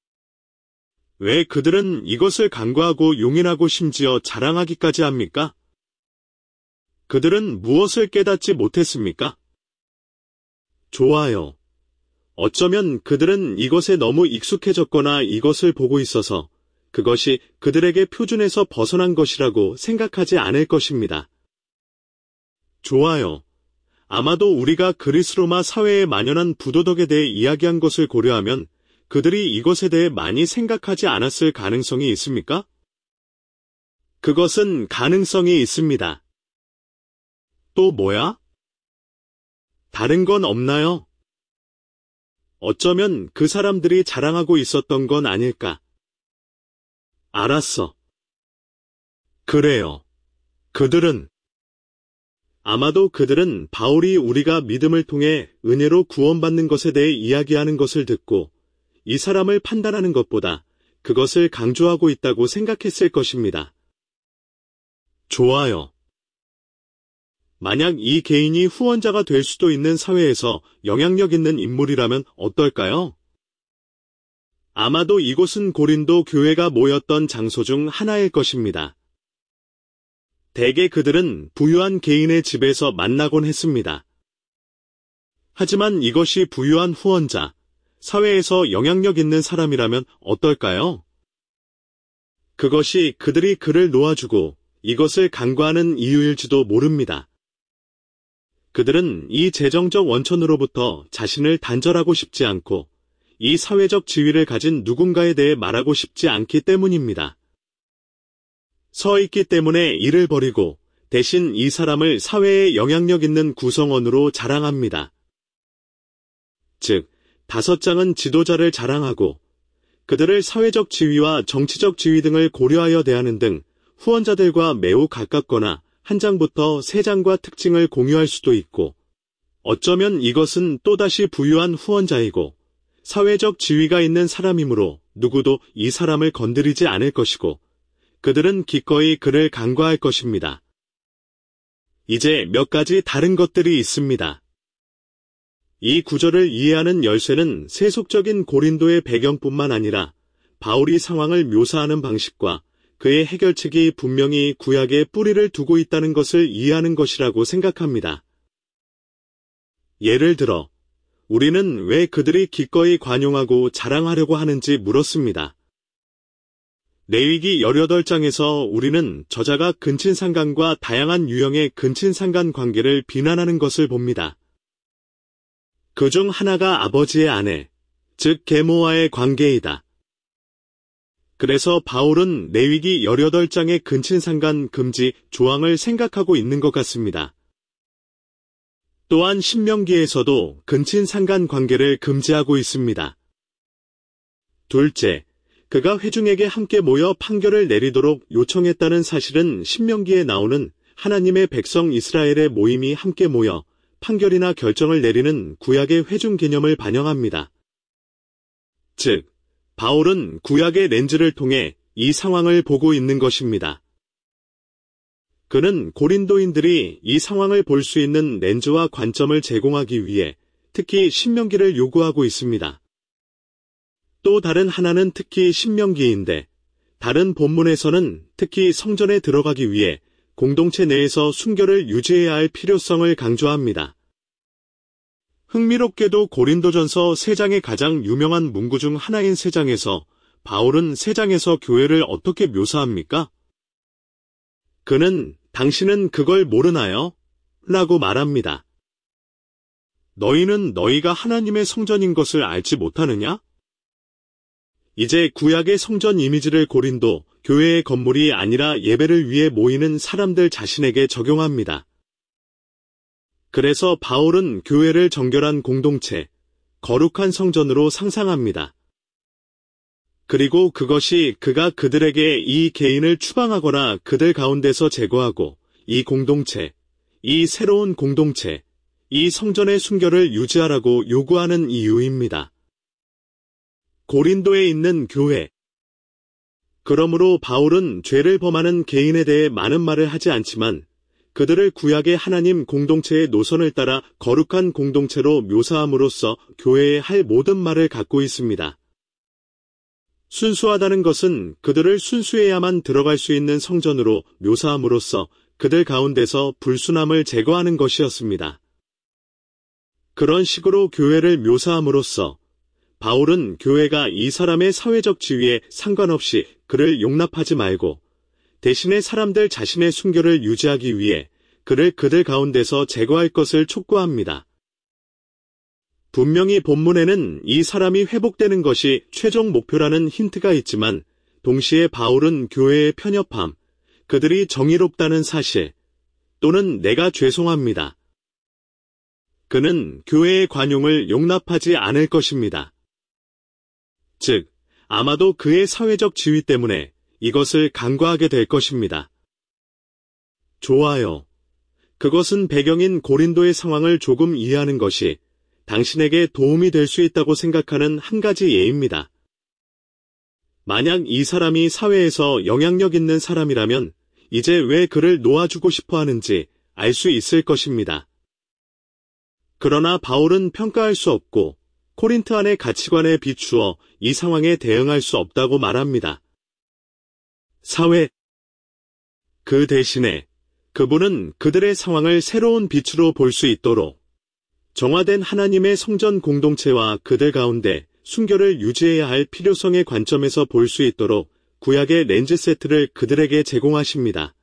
왜 그들은 이것을 간과하고 용인하고 심지어 자랑하기까지 합니까? 그들은 무엇을 깨닫지 못했습니까? 좋아요. 어쩌면 그들은 이것에 너무 익숙해졌거나 이것을 보고 있어서 그것이 그들에게 표준에서 벗어난 것이라고 생각하지 않을 것입니다. 좋아요. 아마도 우리가 그리스 로마 사회에 만연한 부도덕에 대해 이야기한 것을 고려하면 그들이 이것에 대해 많이 생각하지 않았을 가능성이 있습니까? 그것은 가능성이 있습니다. 또 뭐야? 다른 건 없나요? 어쩌면 그 사람들이 자랑하고 있었던 건 아닐까? 알았어. 그래요. 그들은 아마도 그들은 바울이 우리가 믿음을 통해 은혜로 구원받는 것에 대해 이야기하는 것을 듣고 이 사람을 판단하는 것보다 그것을 강조하고 있다고 생각했을 것입니다. 좋아요. 만약 이 개인이 후원자가 될 수도 있는 사회에서 영향력 있는 인물이라면 어떨까요? 아마도 이곳은 고린도 교회가 모였던 장소 중 하나일 것입니다. 대개 그들은 부유한 개인의 집에서 만나곤 했습니다. 하지만 이것이 부유한 후원자, 사회에서 영향력 있는 사람이라면 어떨까요? 그것이 그들이 그를 놓아주고 이것을 간과하는 이유일지도 모릅니다. 그들은 이 재정적 원천으로부터 자신을 단절하고 싶지 않고 이 사회적 지위를 가진 누군가에 대해 말하고 싶지 않기 때문입니다. 서 있기 때문에 이를 버리고 대신 이 사람을 사회에 영향력 있는 구성원으로 자랑합니다. 즉, 다섯 장은 지도자를 자랑하고 그들을 사회적 지위와 정치적 지위 등을 고려하여 대하는 등 후원자들과 매우 가깝거나 한 장부터 세 장과 특징을 공유할 수도 있고 어쩌면 이것은 또다시 부유한 후원자이고 사회적 지위가 있는 사람이므로 누구도 이 사람을 건드리지 않을 것이고 그들은 기꺼이 그를 간과할 것입니다. 이제 몇 가지 다른 것들이 있습니다. 이 구절을 이해하는 열쇠는 세속적인 고린도의 배경뿐만 아니라 바울이 상황을 묘사하는 방식과 그의 해결책이 분명히 구약에 뿌리를 두고 있다는 것을 이해하는 것이라고 생각합니다. 예를 들어, 우리는 왜 그들이 기꺼이 관용하고 자랑하려고 하는지 물었습니다. 레위기 십팔 장에서 우리는 저자가 근친상간과 다양한 유형의 근친상간 관계를 비난하는 것을 봅니다. 그중 하나가 아버지의 아내, 즉 계모와의 관계이다. 그래서 바울은 레위기 십팔 장의 근친상간 금지 조항을 생각하고 있는 것 같습니다. 또한 신명기에서도 근친상간 관계를 금지하고 있습니다. 둘째, 그가 회중에게 함께 모여 판결을 내리도록 요청했다는 사실은 신명기에 나오는 하나님의 백성 이스라엘의 모임이 함께 모여 판결이나 결정을 내리는 구약의 회중 개념을 반영합니다. 즉, 바울은 구약의 렌즈를 통해 이 상황을 보고 있는 것입니다. 그는 고린도인들이 이 상황을 볼 수 있는 렌즈와 관점을 제공하기 위해 특히 신명기를 요구하고 있습니다. 또 다른 하나는 특히 신명기인데, 다른 본문에서는 특히 성전에 들어가기 위해 공동체 내에서 순결을 유지해야 할 필요성을 강조합니다. 흥미롭게도 고린도전서 세 장의 가장 유명한 문구 중 하나인 세 장에서 바울은 세 장에서 교회를 어떻게 묘사합니까? 그는 당신은 그걸 모르나요? 라고 말합니다. 너희는 너희가 하나님의 성전인 것을 알지 못하느냐? 이제 구약의 성전 이미지를 고린도 교회의 건물이 아니라 예배를 위해 모이는 사람들 자신에게 적용합니다. 그래서 바울은 교회를 정결한 공동체, 거룩한 성전으로 상상합니다. 그리고 그것이 그가 그들에게 이 개인을 추방하거나 그들 가운데서 제거하고 이 공동체, 이 새로운 공동체, 이 성전의 순결을 유지하라고 요구하는 이유입니다. 고린도에 있는 교회. 그러므로 바울은 죄를 범하는 개인에 대해 많은 말을 하지 않지만 그들을 구약의 하나님 공동체의 노선을 따라 거룩한 공동체로 묘사함으로써 교회에 할 모든 말을 갖고 있습니다. 순수하다는 것은 그들을 순수해야만 들어갈 수 있는 성전으로 묘사함으로써 그들 가운데서 불순함을 제거하는 것이었습니다. 그런 식으로 교회를 묘사함으로써 바울은 교회가 이 사람의 사회적 지위에 상관없이 그를 용납하지 말고 대신에 사람들 자신의 순결을 유지하기 위해 그를 그들 가운데서 제거할 것을 촉구합니다. 분명히 본문에는 이 사람이 회복되는 것이 최종 목표라는 힌트가 있지만 동시에 바울은 교회의 편협함, 그들이 정의롭다는 사실, 또는 내가 죄송합니다. 그는 교회의 관용을 용납하지 않을 것입니다. 즉, 아마도 그의 사회적 지위 때문에 이것을 간과하게 될 것입니다. 좋아요. 그것은 배경인 고린도의 상황을 조금 이해하는 것이 당신에게 도움이 될 수 있다고 생각하는 한 가지 예입니다. 만약 이 사람이 사회에서 영향력 있는 사람이라면 이제 왜 그를 놓아주고 싶어 하는지 알 수 있을 것입니다. 그러나 바울은 평가할 수 없고 코린트 안의 가치관에 비추어 이 상황에 대응할 수 없다고 말합니다. 사회. 그 대신에 그분은 그들의 상황을 새로운 빛으로 볼 수 있도록 정화된 하나님의 성전 공동체와 그들 가운데 순결을 유지해야 할 필요성의 관점에서 볼 수 있도록 구약의 렌즈 세트를 그들에게 제공하십니다.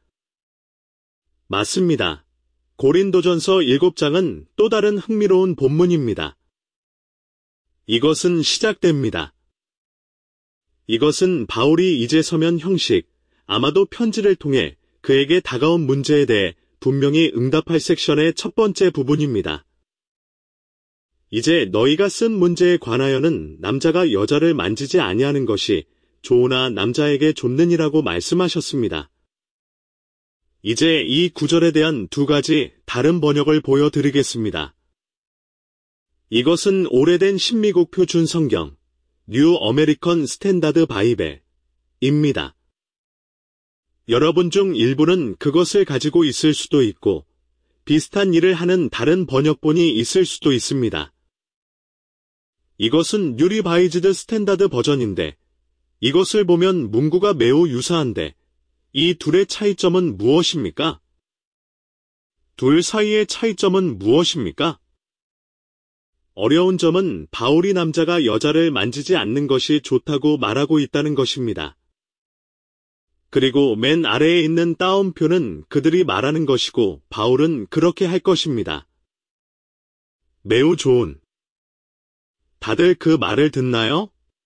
맞습니다. 고린도전서 일곱 장은 또 다른 흥미로운 본문입니다. 이것은 시작됩니다. 이것은 바울이 이제 서면 형식, 아마도 편지를 통해 그에게 다가온 문제에 대해 분명히 응답할 섹션의 첫 번째 부분입니다. 이제 너희가 쓴 문제에 관하여는 남자가 여자를 만지지 아니하는 것이 조나 남자에게 좋느니라고 말씀하셨습니다. 이제 이 구절에 대한 두 가지 다른 번역을 보여드리겠습니다. 이것은 오래된 신미국 표준 성경, 뉴 어메리컨 스탠다드 바이벨입니다. 여러분 중 일부는 그것을 가지고 있을 수도 있고 비슷한 일을 하는 다른 번역본이 있을 수도 있습니다. 이것은 뉴 리바이즈드 스탠다드 버전인데 이것을 보면 문구가 매우 유사한데 이 둘의 차이점은 무엇입니까? 둘 사이의 차이점은 무엇입니까? 어려운 점은 바울이 남자가 여자를 만지지 않는 것이 좋다고 말하고 있다는 것입니다. 그리고 맨 아래에 있는 따옴표는 그들이 말하는 것이고 바울은 그렇게 할 것입니다. 매우 좋은. 다들 그 말을 듣나요?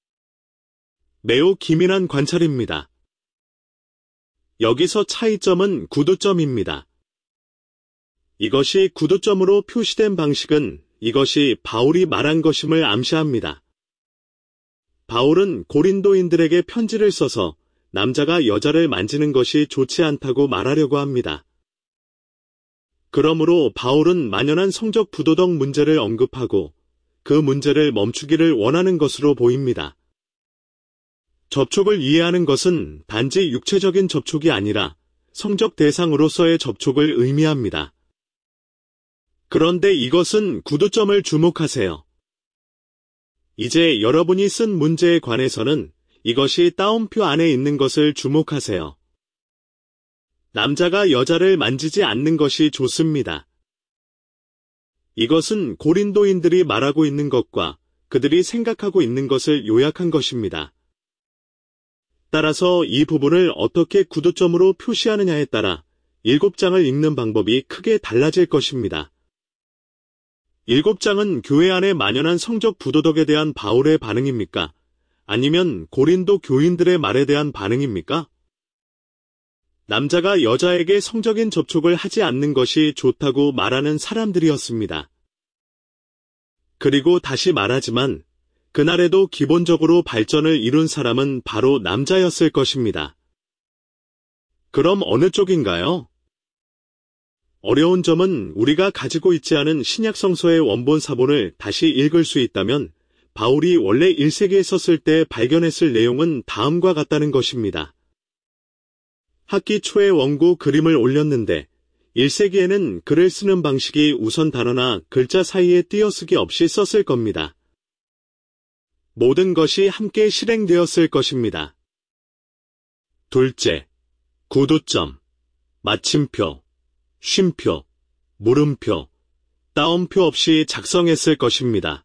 매우 기민한 관찰입니다. 여기서 차이점은 구두점입니다. 이것이 구두점으로 표시된 방식은 이것이 바울이 말한 것임을 암시합니다. 바울은 고린도인들에게 편지를 써서 남자가 여자를 만지는 것이 좋지 않다고 말하려고 합니다. 그러므로 바울은 만연한 성적 부도덕 문제를 언급하고 그 문제를 멈추기를 원하는 것으로 보입니다. 접촉을 이해하는 것은 단지 육체적인 접촉이 아니라 성적 대상으로서의 접촉을 의미합니다. 그런데 이것은 구두점을 주목하세요. 이제 여러분이 쓴 문제에 관해서는 이것이 따옴표 안에 있는 것을 주목하세요. 남자가 여자를 만지지 않는 것이 좋습니다. 이것은 고린도인들이 말하고 있는 것과 그들이 생각하고 있는 것을 요약한 것입니다. 따라서 이 부분을 어떻게 구두점으로 표시하느냐에 따라 일곱 장을 읽는 방법이 크게 달라질 것입니다. 일곱 장은 교회 안에 만연한 성적 부도덕에 대한 바울의 반응입니까? 아니면 고린도 교인들의 말에 대한 반응입니까? 남자가 여자에게 성적인 접촉을 하지 않는 것이 좋다고 말하는 사람들이었습니다. 그리고 다시 말하지만 그날에도 기본적으로 발전을 이룬 사람은 바로 남자였을 것입니다. 그럼 어느 쪽인가요? 어려운 점은 우리가 가지고 있지 않은 신약 성서의 원본 사본을 다시 읽을 수 있다면 바울이 원래 일 세기에 썼을 때 발견했을 내용은 다음과 같다는 것입니다. 학기 초에 원고 그림을 올렸는데 일 세기에는 글을 쓰는 방식이 우선 단어나 글자 사이에 띄어쓰기 없이 썼을 겁니다. 모든 것이 함께 실행되었을 것입니다. 둘째, 구두점, 마침표, 쉼표, 물음표, 따옴표 없이 작성했을 것입니다.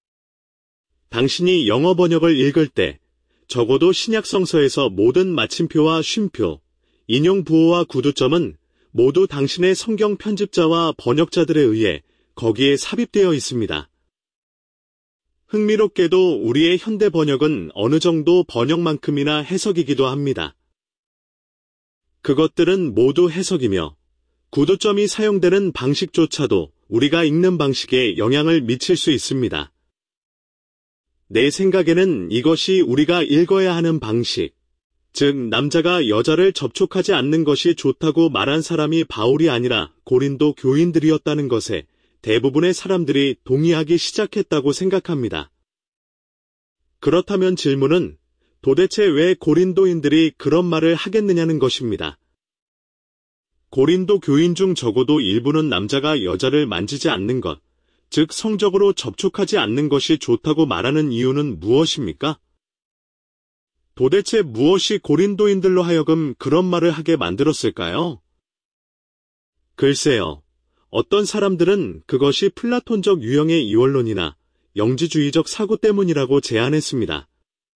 당신이 영어 번역을 읽을 때 적어도 신약 성서에서 모든 마침표와 쉼표, 인용 부호와 구두점은 모두 당신의 성경 편집자와 번역자들에 의해 거기에 삽입되어 있습니다. 흥미롭게도 우리의 현대 번역은 어느 정도 번역만큼이나 해석이기도 합니다. 그것들은 모두 해석이며 구두점이 사용되는 방식조차도 우리가 읽는 방식에 영향을 미칠 수 있습니다. 내 생각에는 이것이 우리가 읽어야 하는 방식, 즉 남자가 여자를 접촉하지 않는 것이 좋다고 말한 사람이 바울이 아니라 고린도 교인들이었다는 것에 대부분의 사람들이 동의하기 시작했다고 생각합니다. 그렇다면 질문은 도대체 왜 고린도인들이 그런 말을 하겠느냐는 것입니다. 고린도 교인 중 적어도 일부는 남자가 여자를 만지지 않는 것, 즉 성적으로 접촉하지 않는 것이 좋다고 말하는 이유는 무엇입니까? 도대체 무엇이 고린도인들로 하여금 그런 말을 하게 만들었을까요? 글쎄요. 어떤 사람들은 그것이 플라톤적 유형의 이원론이나 영지주의적 사고 때문이라고 제안했습니다.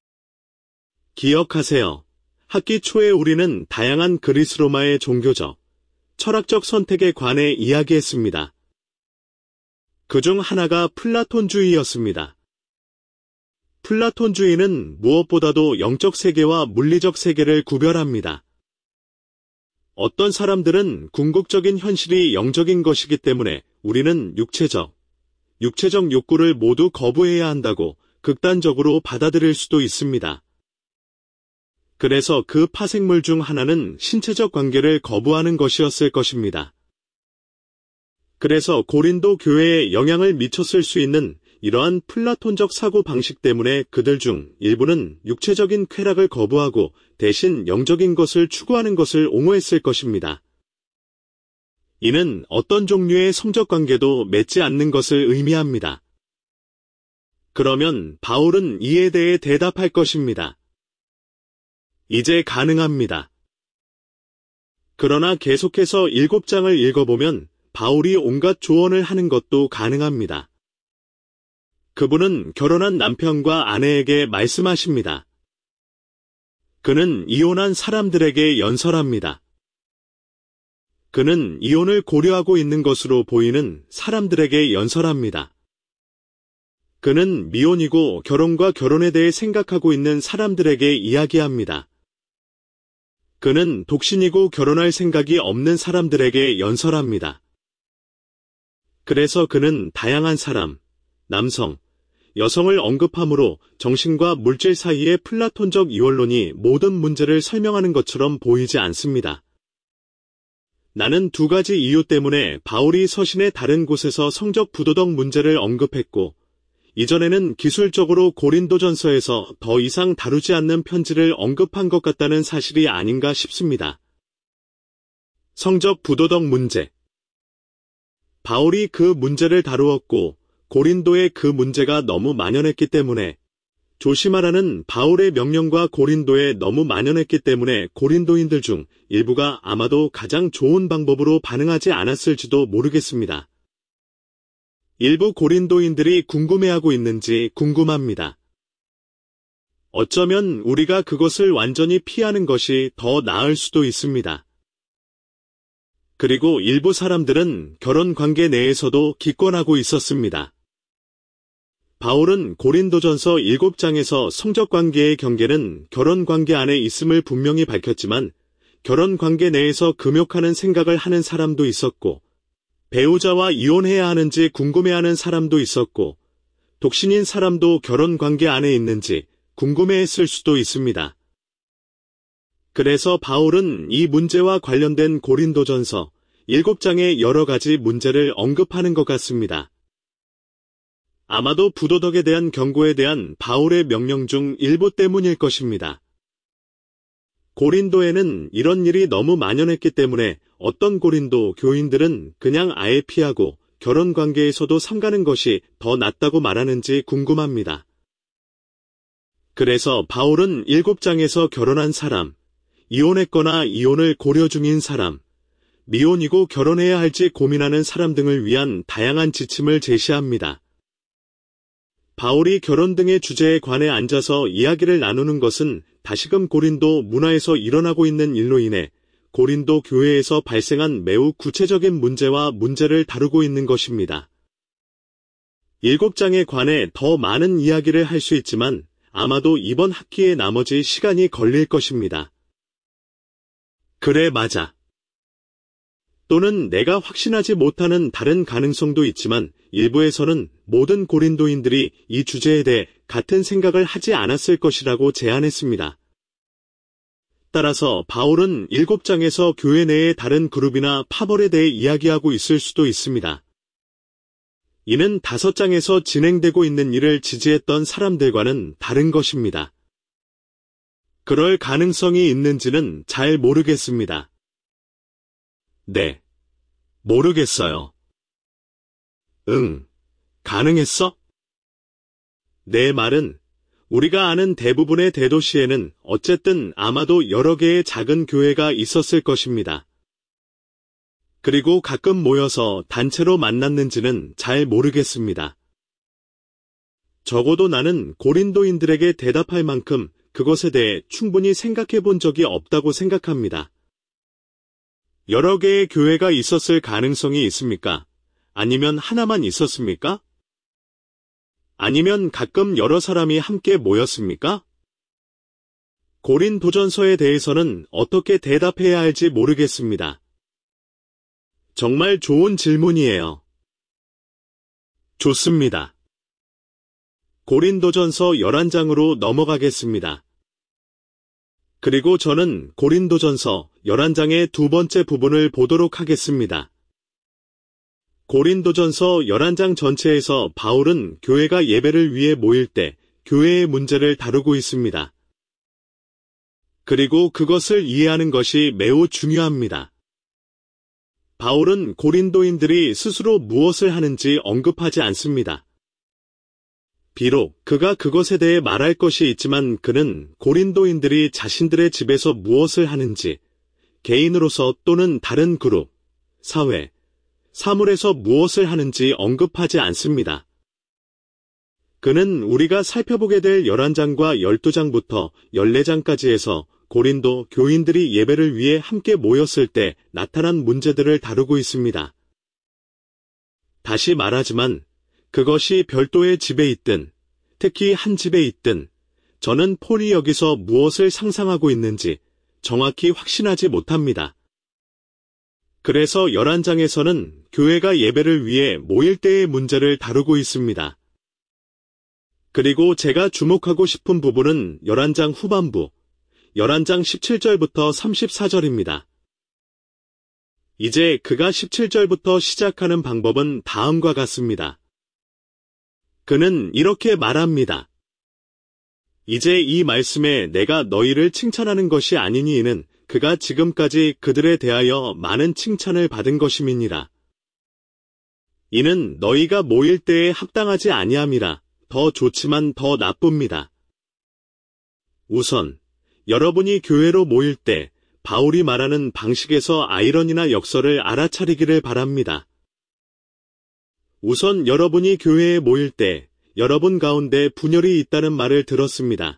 기억하세요. 학기 초에 우리는 다양한 그리스 로마의 종교적, 철학적 선택에 관해 이야기했습니다. 그중 하나가 플라톤주의였습니다. 플라톤주의는 무엇보다도 영적 세계와 물리적 세계를 구별합니다. 어떤 사람들은 궁극적인 현실이 영적인 것이기 때문에 우리는 육체적, 육체적 욕구를 모두 거부해야 한다고 극단적으로 받아들일 수도 있습니다. 그래서 그 파생물 중 하나는 신체적 관계를 거부하는 것이었을 것입니다. 그래서 고린도 교회에 영향을 미쳤을 수 있는 이러한 플라톤적 사고 방식 때문에 그들 중 일부는 육체적인 쾌락을 거부하고 대신 영적인 것을 추구하는 것을 옹호했을 것입니다. 이는 어떤 종류의 성적 관계도 맺지 않는 것을 의미합니다. 그러면 바울은 이에 대해 대답할 것입니다. 이제 가능합니다. 그러나 계속해서 일곱 장을 읽어보면 바울이 온갖 조언을 하는 것도 가능합니다. 그분은 결혼한 남편과 아내에게 말씀하십니다. 그는 이혼한 사람들에게 연설합니다. 그는 이혼을 고려하고 있는 것으로 보이는 사람들에게 연설합니다. 그는 미혼이고 결혼과 결혼에 대해 생각하고 있는 사람들에게 이야기합니다. 그는 독신이고 결혼할 생각이 없는 사람들에게 연설합니다. 그래서 그는 다양한 사람, 남성, 여성을 언급함으로 정신과 물질 사이의 플라톤적 이원론이 모든 문제를 설명하는 것처럼 보이지 않습니다. 나는 두 가지 이유 때문에 바울이 서신의 다른 곳에서 성적 부도덕 문제를 언급했고, 이전에는 기술적으로 고린도전서에서 더 이상 다루지 않는 편지를 언급한 것 같다는 사실이 아닌가 싶습니다. 성적 부도덕 문제. 바울이 그 문제를 다루었고 고린도에 그 문제가 너무 만연했기 때문에 조심하라는 바울의 명령과 고린도에 너무 만연했기 때문에 고린도인들 중 일부가 아마도 가장 좋은 방법으로 반응하지 않았을지도 모르겠습니다. 일부 고린도인들이 궁금해하고 있는지 궁금합니다. 어쩌면 우리가 그것을 완전히 피하는 것이 더 나을 수도 있습니다. 그리고 일부 사람들은 결혼 관계 내에서도 기권하고 있었습니다. 바울은 고린도전서 일곱 장에서 성적 관계의 경계는 결혼 관계 안에 있음을 분명히 밝혔지만 결혼 관계 내에서 금욕하는 생각을 하는 사람도 있었고 배우자와 이혼해야 하는지 궁금해하는 사람도 있었고 독신인 사람도 결혼 관계 안에 있는지 궁금해했을 수도 있습니다. 그래서 바울은 이 문제와 관련된 고린도전서 일곱 장의 여러 가지 문제를 언급하는 것 같습니다. 아마도 부도덕에 대한 경고에 대한 바울의 명령 중 일부 때문일 것입니다. 고린도에는 이런 일이 너무 만연했기 때문에 어떤 고린도 교인들은 그냥 아예 피하고 결혼 관계에서도 삼가는 것이 더 낫다고 말하는지 궁금합니다. 그래서 바울은 일곱 장에서 결혼한 사람, 이혼했거나 이혼을 고려 중인 사람, 미혼이고 결혼해야 할지 고민하는 사람 등을 위한 다양한 지침을 제시합니다. 바울이 결혼 등의 주제에 관해 앉아서 이야기를 나누는 것은 다시금 고린도 문화에서 일어나고 있는 일로 인해 고린도 교회에서 발생한 매우 구체적인 문제와 문제를 다루고 있는 것입니다. 일곱 장에 관해 더 많은 이야기를 할 수 있지만 아마도 이번 학기에 나머지 시간이 걸릴 것입니다. 그래, 맞아. 또는 내가 확신하지 못하는 다른 가능성도 있지만 일부에서는 모든 고린도인들이 이 주제에 대해 같은 생각을 하지 않았을 것이라고 제안했습니다. 따라서 바울은 일곱 장에서 교회 내의 다른 그룹이나 파벌에 대해 이야기하고 있을 수도 있습니다. 이는 다섯 장에서 진행되고 있는 일을 지지했던 사람들과는 다른 것입니다. 그럴 가능성이 있는지는 잘 모르겠습니다. 네, 모르겠어요. 응, 가능했어? 내 말은 우리가 아는 대부분의 대도시에는 어쨌든 아마도 여러 개의 작은 교회가 있었을 것입니다. 그리고 가끔 모여서 단체로 만났는지는 잘 모르겠습니다. 적어도 나는 고린도인들에게 대답할 만큼 그것에 대해 충분히 생각해 본 적이 없다고 생각합니다. 여러 개의 교회가 있었을 가능성이 있습니까? 아니면 하나만 있었습니까? 아니면 가끔 여러 사람이 함께 모였습니까? 고린도전서에 대해서는 어떻게 대답해야 할지 모르겠습니다. 정말 좋은 질문이에요. 좋습니다. 고린도전서 열한 장으로 넘어가겠습니다. 그리고 저는 고린도전서 열한 장의 두 번째 부분을 보도록 하겠습니다. 고린도전서 열한 장 전체에서 바울은 교회가 예배를 위해 모일 때 교회의 문제를 다루고 있습니다. 그리고 그것을 이해하는 것이 매우 중요합니다. 바울은 고린도인들이 스스로 무엇을 하는지 언급하지 않습니다. 비록 그가 그것에 대해 말할 것이 있지만 그는 고린도인들이 자신들의 집에서 무엇을 하는지, 개인으로서 또는 다른 그룹, 사회, 사물에서 무엇을 하는지 언급하지 않습니다. 그는 우리가 살펴보게 될 열한 장과 열두 장부터 열네 장까지에서 고린도 교인들이 예배를 위해 함께 모였을 때 나타난 문제들을 다루고 있습니다. 다시 말하지만 그것이 별도의 집에 있든 특히 한 집에 있든 저는 폴이 여기서 무엇을 상상하고 있는지 정확히 확신하지 못합니다. 그래서 열한 장에서는 교회가 예배를 위해 모일 때의 문제를 다루고 있습니다. 그리고 제가 주목하고 싶은 부분은 열한 장 후반부, 열한 장 십칠 절부터 삼십사 절입니다. 이제 그가 십칠 절부터 시작하는 방법은 다음과 같습니다. 그는 이렇게 말합니다. 이제 이 말씀에 내가 너희를 칭찬하는 것이 아니니 이는 그가 지금까지 그들에 대하여 많은 칭찬을 받은 것임이니라. 이는 너희가 모일 때에 합당하지 아니함이라. 더 좋지만 더 나쁩니다. 우선 여러분이 교회로 모일 때 바울이 말하는 방식에서 아이러니나 역설을 알아차리기를 바랍니다. 우선 여러분이 교회에 모일 때 여러분 가운데 분열이 있다는 말을 들었습니다.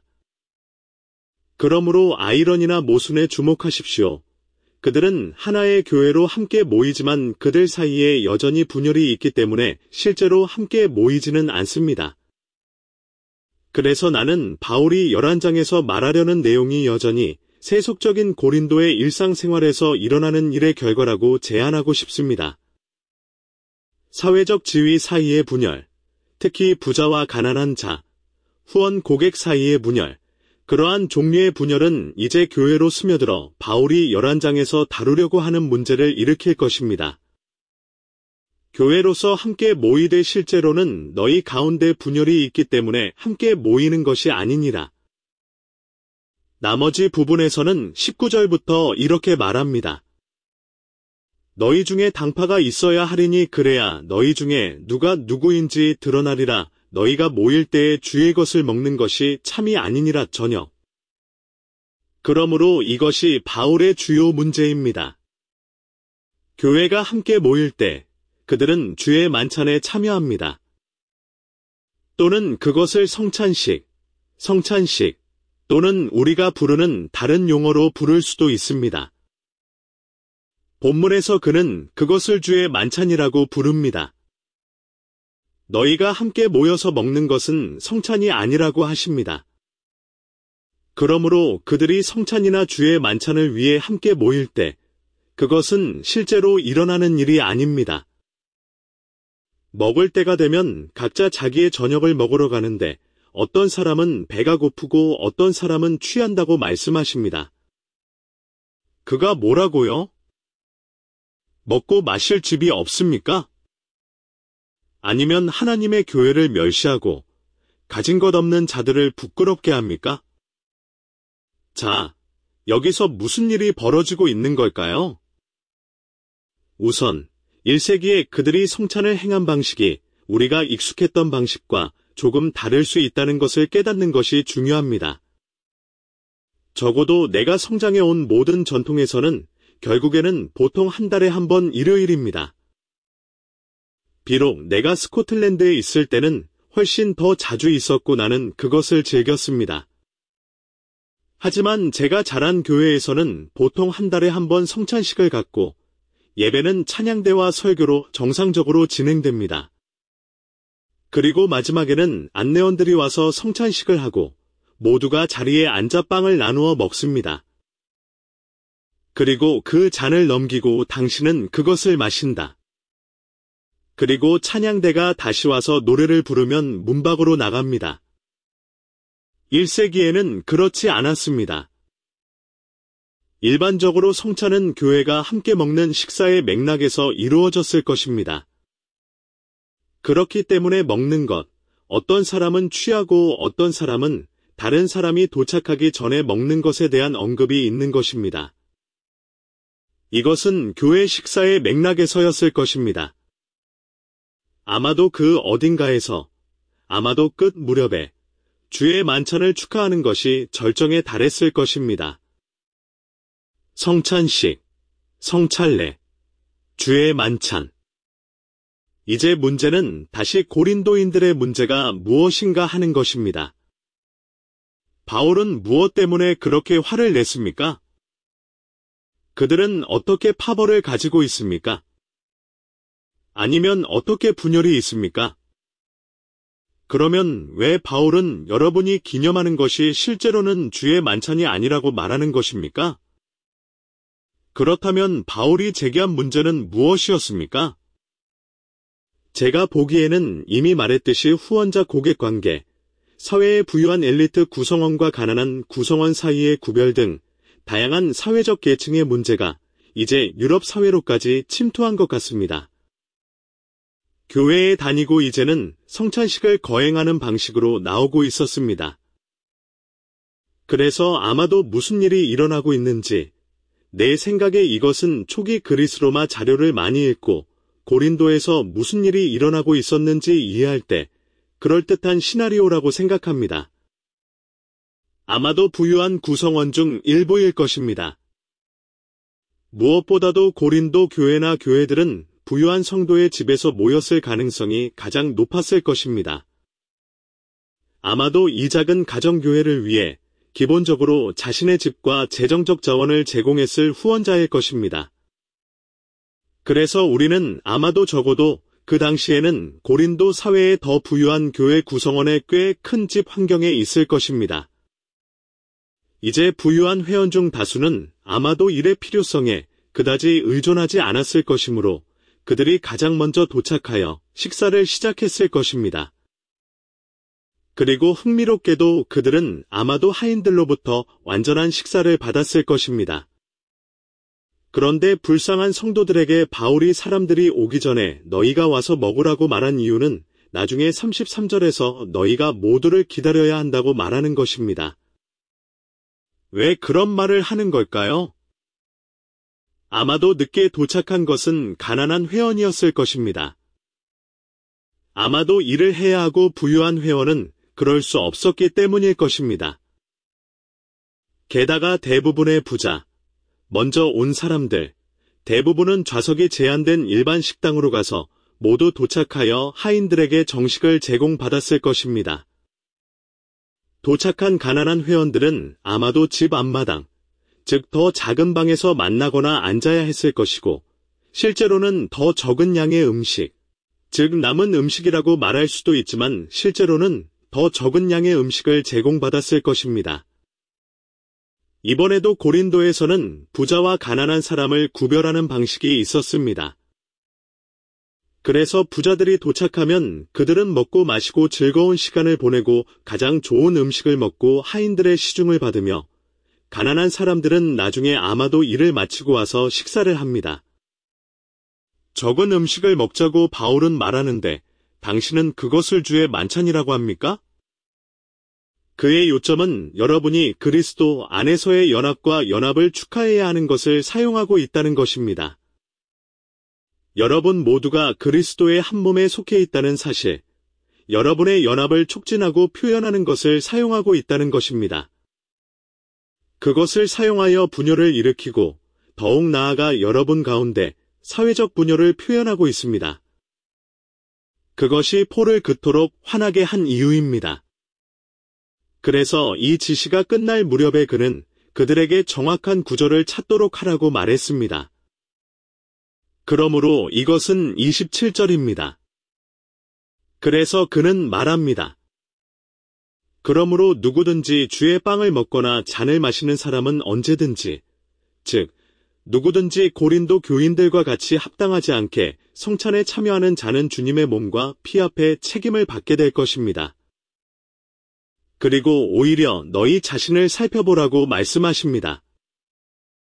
그러므로 아이러니나 모순에 주목하십시오. 그들은 하나의 교회로 함께 모이지만 그들 사이에 여전히 분열이 있기 때문에 실제로 함께 모이지는 않습니다. 그래서 나는 바울이 열한 장에서 말하려는 내용이 여전히 세속적인 고린도의 일상생활에서 일어나는 일의 결과라고 제안하고 싶습니다. 사회적 지위 사이의 분열, 특히 부자와 가난한 자, 후원 고객 사이의 분열, 그러한 종류의 분열은 이제 교회로 스며들어 바울이 열한 장에서 다루려고 하는 문제를 일으킬 것입니다. 교회로서 함께 모이되 실제로는 너희 가운데 분열이 있기 때문에 함께 모이는 것이 아니니라. 나머지 부분에서는 십구 절부터 이렇게 말합니다. 너희 중에 당파가 있어야 하리니 그래야 너희 중에 누가 누구인지 드러나리라. 너희가 모일 때에 주의 것을 먹는 것이 참이 아니니라 전혀. 그러므로 이것이 바울의 주요 문제입니다. 교회가 함께 모일 때 그들은 주의 만찬에 참여합니다. 또는 그것을 성찬식, 성찬식 또는 우리가 부르는 다른 용어로 부를 수도 있습니다. 본문에서 그는 그것을 주의 만찬이라고 부릅니다. 너희가 함께 모여서 먹는 것은 성찬이 아니라고 하십니다. 그러므로 그들이 성찬이나 주의 만찬을 위해 함께 모일 때 그것은 실제로 일어나는 일이 아닙니다. 먹을 때가 되면 각자 자기의 저녁을 먹으러 가는데 어떤 사람은 배가 고프고 어떤 사람은 취한다고 말씀하십니다. 그가 뭐라고요? 먹고 마실 집이 없습니까? 아니면 하나님의 교회를 멸시하고 가진 것 없는 자들을 부끄럽게 합니까? 자, 여기서 무슨 일이 벌어지고 있는 걸까요? 우선 일 세기에 그들이 성찬을 행한 방식이 우리가 익숙했던 방식과 조금 다를 수 있다는 것을 깨닫는 것이 중요합니다. 적어도 내가 성장해온 모든 전통에서는 결국에는 보통 한 달에 한 번 일요일입니다. 비록 내가 스코틀랜드에 있을 때는 훨씬 더 자주 있었고 나는 그것을 즐겼습니다. 하지만 제가 자란 교회에서는 보통 한 달에 한 번 성찬식을 갖고 예배는 찬양대와 설교로 정상적으로 진행됩니다. 그리고 마지막에는 안내원들이 와서 성찬식을 하고 모두가 자리에 앉아 빵을 나누어 먹습니다. 그리고 그 잔을 넘기고 당신은 그것을 마신다. 그리고 찬양대가 다시 와서 노래를 부르면 문 밖으로 나갑니다. 일 세기에는 그렇지 않았습니다. 일반적으로 성찬은 교회가 함께 먹는 식사의 맥락에서 이루어졌을 것입니다. 그렇기 때문에 먹는 것, 어떤 사람은 취하고 어떤 사람은 다른 사람이 도착하기 전에 먹는 것에 대한 언급이 있는 것입니다. 이것은 교회 식사의 맥락에서였을 것입니다. 아마도 그 어딘가에서, 아마도 끝 무렵에 주의 만찬을 축하하는 것이 절정에 달했을 것입니다. 성찬식, 성찬례, 주의 만찬. 이제 문제는 다시 고린도인들의 문제가 무엇인가 하는 것입니다. 바울은 무엇 때문에 그렇게 화를 냈습니까? 그들은 어떻게 파벌을 가지고 있습니까? 아니면 어떻게 분열이 있습니까? 그러면 왜 바울은 여러분이 기념하는 것이 실제로는 주의 만찬이 아니라고 말하는 것입니까? 그렇다면 바울이 제기한 문제는 무엇이었습니까? 제가 보기에는 이미 말했듯이 후원자 고객 관계, 사회에 부유한 엘리트 구성원과 가난한 구성원 사이의 구별 등 다양한 사회적 계층의 문제가 이제 유럽 사회로까지 침투한 것 같습니다. 교회에 다니고 이제는 성찬식을 거행하는 방식으로 나오고 있었습니다. 그래서 아마도 무슨 일이 일어나고 있는지, 내 생각에 이것은 초기 그리스 로마 자료를 많이 읽고 고린도에서 무슨 일이 일어나고 있었는지 이해할 때 그럴듯한 시나리오라고 생각합니다. 아마도 부유한 구성원 중 일부일 것입니다. 무엇보다도 고린도 교회나 교회들은 부유한 성도의 집에서 모였을 가능성이 가장 높았을 것입니다. 아마도 이 작은 가정교회를 위해 기본적으로 자신의 집과 재정적 자원을 제공했을 후원자일 것입니다. 그래서 우리는 아마도 적어도 그 당시에는 고린도 사회의 더 부유한 교회 구성원의 꽤 큰 집 환경에 있을 것입니다. 이제 부유한 회원 중 다수는 아마도 일의 필요성에 그다지 의존하지 않았을 것이므로 그들이 가장 먼저 도착하여 식사를 시작했을 것입니다. 그리고 흥미롭게도 그들은 아마도 하인들로부터 완전한 식사를 받았을 것입니다. 그런데 불쌍한 성도들에게 바울이 사람들이 오기 전에 너희가 와서 먹으라고 말한 이유는 나중에 삼십삼 절에서 너희가 모두를 기다려야 한다고 말하는 것입니다. 왜 그런 말을 하는 걸까요? 아마도 늦게 도착한 것은 가난한 회원이었을 것입니다. 아마도 일을 해야 하고 부유한 회원은 그럴 수 없었기 때문일 것입니다. 게다가 대부분의 부자, 먼저 온 사람들, 대부분은 좌석이 제한된 일반 식당으로 가서 모두 도착하여 하인들에게 정식을 제공받았을 것입니다. 도착한 가난한 회원들은 아마도 집 앞마당, 즉 더 작은 방에서 만나거나 앉아야 했을 것이고, 실제로는 더 적은 양의 음식, 즉 남은 음식이라고 말할 수도 있지만 실제로는 더 적은 양의 음식을 제공받았을 것입니다. 이번에도 고린도에서는 부자와 가난한 사람을 구별하는 방식이 있었습니다. 그래서 부자들이 도착하면 그들은 먹고 마시고 즐거운 시간을 보내고 가장 좋은 음식을 먹고 하인들의 시중을 받으며, 가난한 사람들은 나중에 아마도 일을 마치고 와서 식사를 합니다. 적은 음식을 먹자고 바울은 말하는데 당신은 그것을 주의 만찬이라고 합니까? 그의 요점은 여러분이 그리스도 안에서의 연합과 연합을 축하해야 하는 것을 사용하고 있다는 것입니다. 여러분 모두가 그리스도의 한 몸에 속해 있다는 사실, 여러분의 연합을 촉진하고 표현하는 것을 사용하고 있다는 것입니다. 그것을 사용하여 분열을 일으키고 더욱 나아가 여러분 가운데 사회적 분열을 표현하고 있습니다. 그것이 폴을 그토록 화나게 한 이유입니다. 그래서 이 지시가 끝날 무렵에 그는 그들에게 정확한 구절을 찾도록 하라고 말했습니다. 그러므로 이것은 이십칠 절입니다. 그래서 그는 말합니다. 그러므로 누구든지 주의 빵을 먹거나 잔을 마시는 사람은 언제든지, 즉 누구든지 고린도 교인들과 같이 합당하지 않게 성찬에 참여하는 자는 주님의 몸과 피 앞에 책임을 받게 될 것입니다. 그리고 오히려 너희 자신을 살펴보라고 말씀하십니다.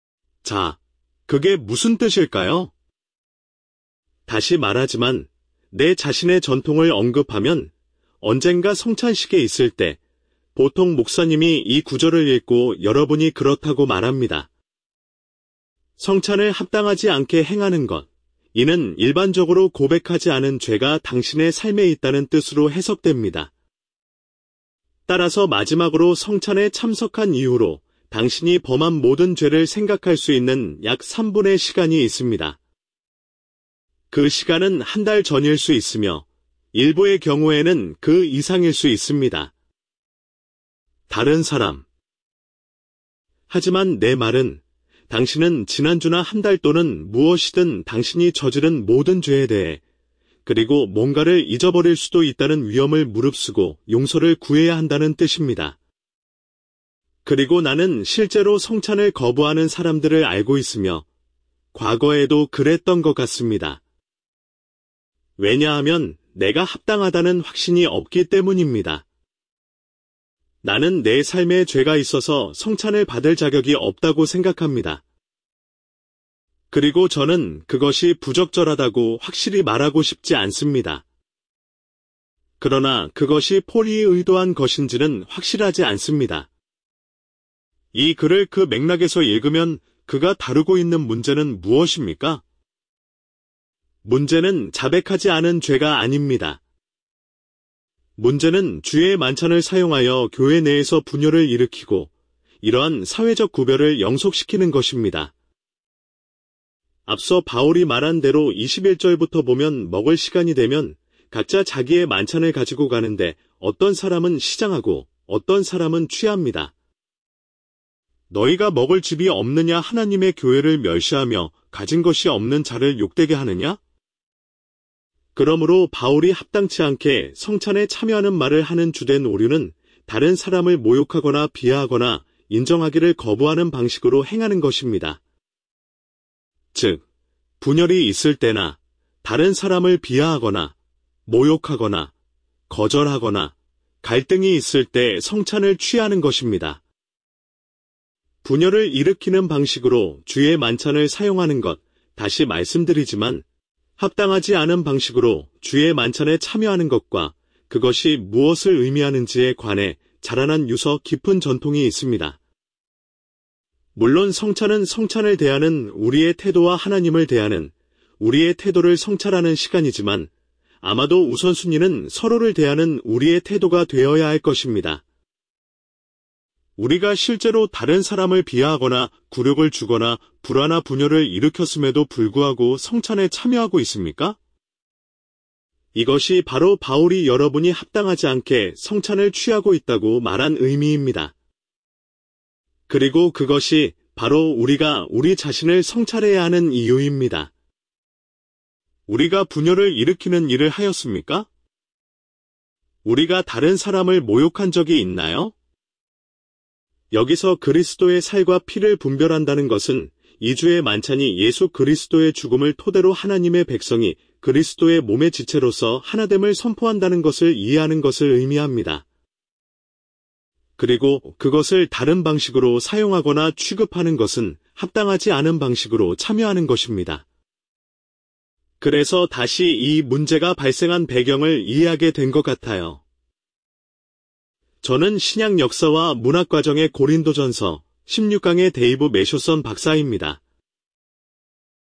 자, 그게 무슨 뜻일까요? 다시 말하지만 내 자신의 전통을 언급하면 언젠가 성찬식에 있을 때 보통 목사님이 이 구절을 읽고 여러분이 그렇다고 말합니다. 성찬을 합당하지 않게 행하는 것, 이는 일반적으로 고백하지 않은 죄가 당신의 삶에 있다는 뜻으로 해석됩니다. 따라서 마지막으로 성찬에 참석한 이후로 당신이 범한 모든 죄를 생각할 수 있는 약 삼 분의 시간이 있습니다. 그 시간은 한 달 전일 수 있으며 일부의 경우에는 그 이상일 수 있습니다. 다른 사람. 하지만 내 말은 당신은 지난주나 한 달 또는 무엇이든 당신이 저지른 모든 죄에 대해 그리고 뭔가를 잊어버릴 수도 있다는 위험을 무릅쓰고 용서를 구해야 한다는 뜻입니다. 그리고 나는 실제로 성찬을 거부하는 사람들을 알고 있으며 과거에도 그랬던 것 같습니다. 왜냐하면 내가 합당하다는 확신이 없기 때문입니다. 나는 내 삶에 죄가 있어서 성찬을 받을 자격이 없다고 생각합니다. 그리고 저는 그것이 부적절하다고 확실히 말하고 싶지 않습니다. 그러나 그것이 폴이 의도한 것인지는 확실하지 않습니다. 이 글을 그 맥락에서 읽으면 그가 다루고 있는 문제는 무엇입니까? 문제는 자백하지 않은 죄가 아닙니다. 문제는 주의 만찬을 사용하여 교회 내에서 분열을 일으키고 이러한 사회적 구별을 영속시키는 것입니다. 앞서 바울이 말한 대로 이십일 절부터 보면 먹을 시간이 되면 각자 자기의 만찬을 가지고 가는데 어떤 사람은 시장하고 어떤 사람은 취합니다. 너희가 먹을 집이 없느냐 하나님의 교회를 멸시하며 가진 것이 없는 자를 욕되게 하느냐? 그러므로 바울이 합당치 않게 성찬에 참여하는 말을 하는 주된 오류는 다른 사람을 모욕하거나 비하하거나 인정하기를 거부하는 방식으로 행하는 것입니다. 즉, 분열이 있을 때나 다른 사람을 비하하거나 모욕하거나 거절하거나 갈등이 있을 때 성찬을 취하는 것입니다. 분열을 일으키는 방식으로 주의 만찬을 사용하는 것, 다시 말씀드리지만 합당하지 않은 방식으로 주의 만찬에 참여하는 것과 그것이 무엇을 의미하는지에 관해 자라난 유서 깊은 전통이 있습니다. 물론 성찬은 성찬을 대하는 우리의 태도와 하나님을 대하는 우리의 태도를 성찰하는 시간이지만 아마도 우선순위는 서로를 대하는 우리의 태도가 되어야 할 것입니다. 우리가 실제로 다른 사람을 비하하거나 굴욕을 주거나 불화나 분열을 일으켰음에도 불구하고 성찬에 참여하고 있습니까? 이것이 바로 바울이 여러분이 합당하지 않게 성찬을 취하고 있다고 말한 의미입니다. 그리고 그것이 바로 우리가 우리 자신을 성찰해야 하는 이유입니다. 우리가 분열을 일으키는 일을 하였습니까? 우리가 다른 사람을 모욕한 적이 있나요? 여기서 그리스도의 살과 피를 분별한다는 것은 이 주의 만찬이 예수 그리스도의 죽음을 토대로 하나님의 백성이 그리스도의 몸의 지체로서 하나됨을 선포한다는 것을 이해하는 것을 의미합니다. 그리고 그것을 다른 방식으로 사용하거나 취급하는 것은 합당하지 않은 방식으로 참여하는 것입니다. 그래서 다시 이 문제가 발생한 배경을 이해하게 된 것 같아요. 저는 신약 역사와 문학과정의 고린도전서 십육 강의 데이브 매쇼선 박사입니다.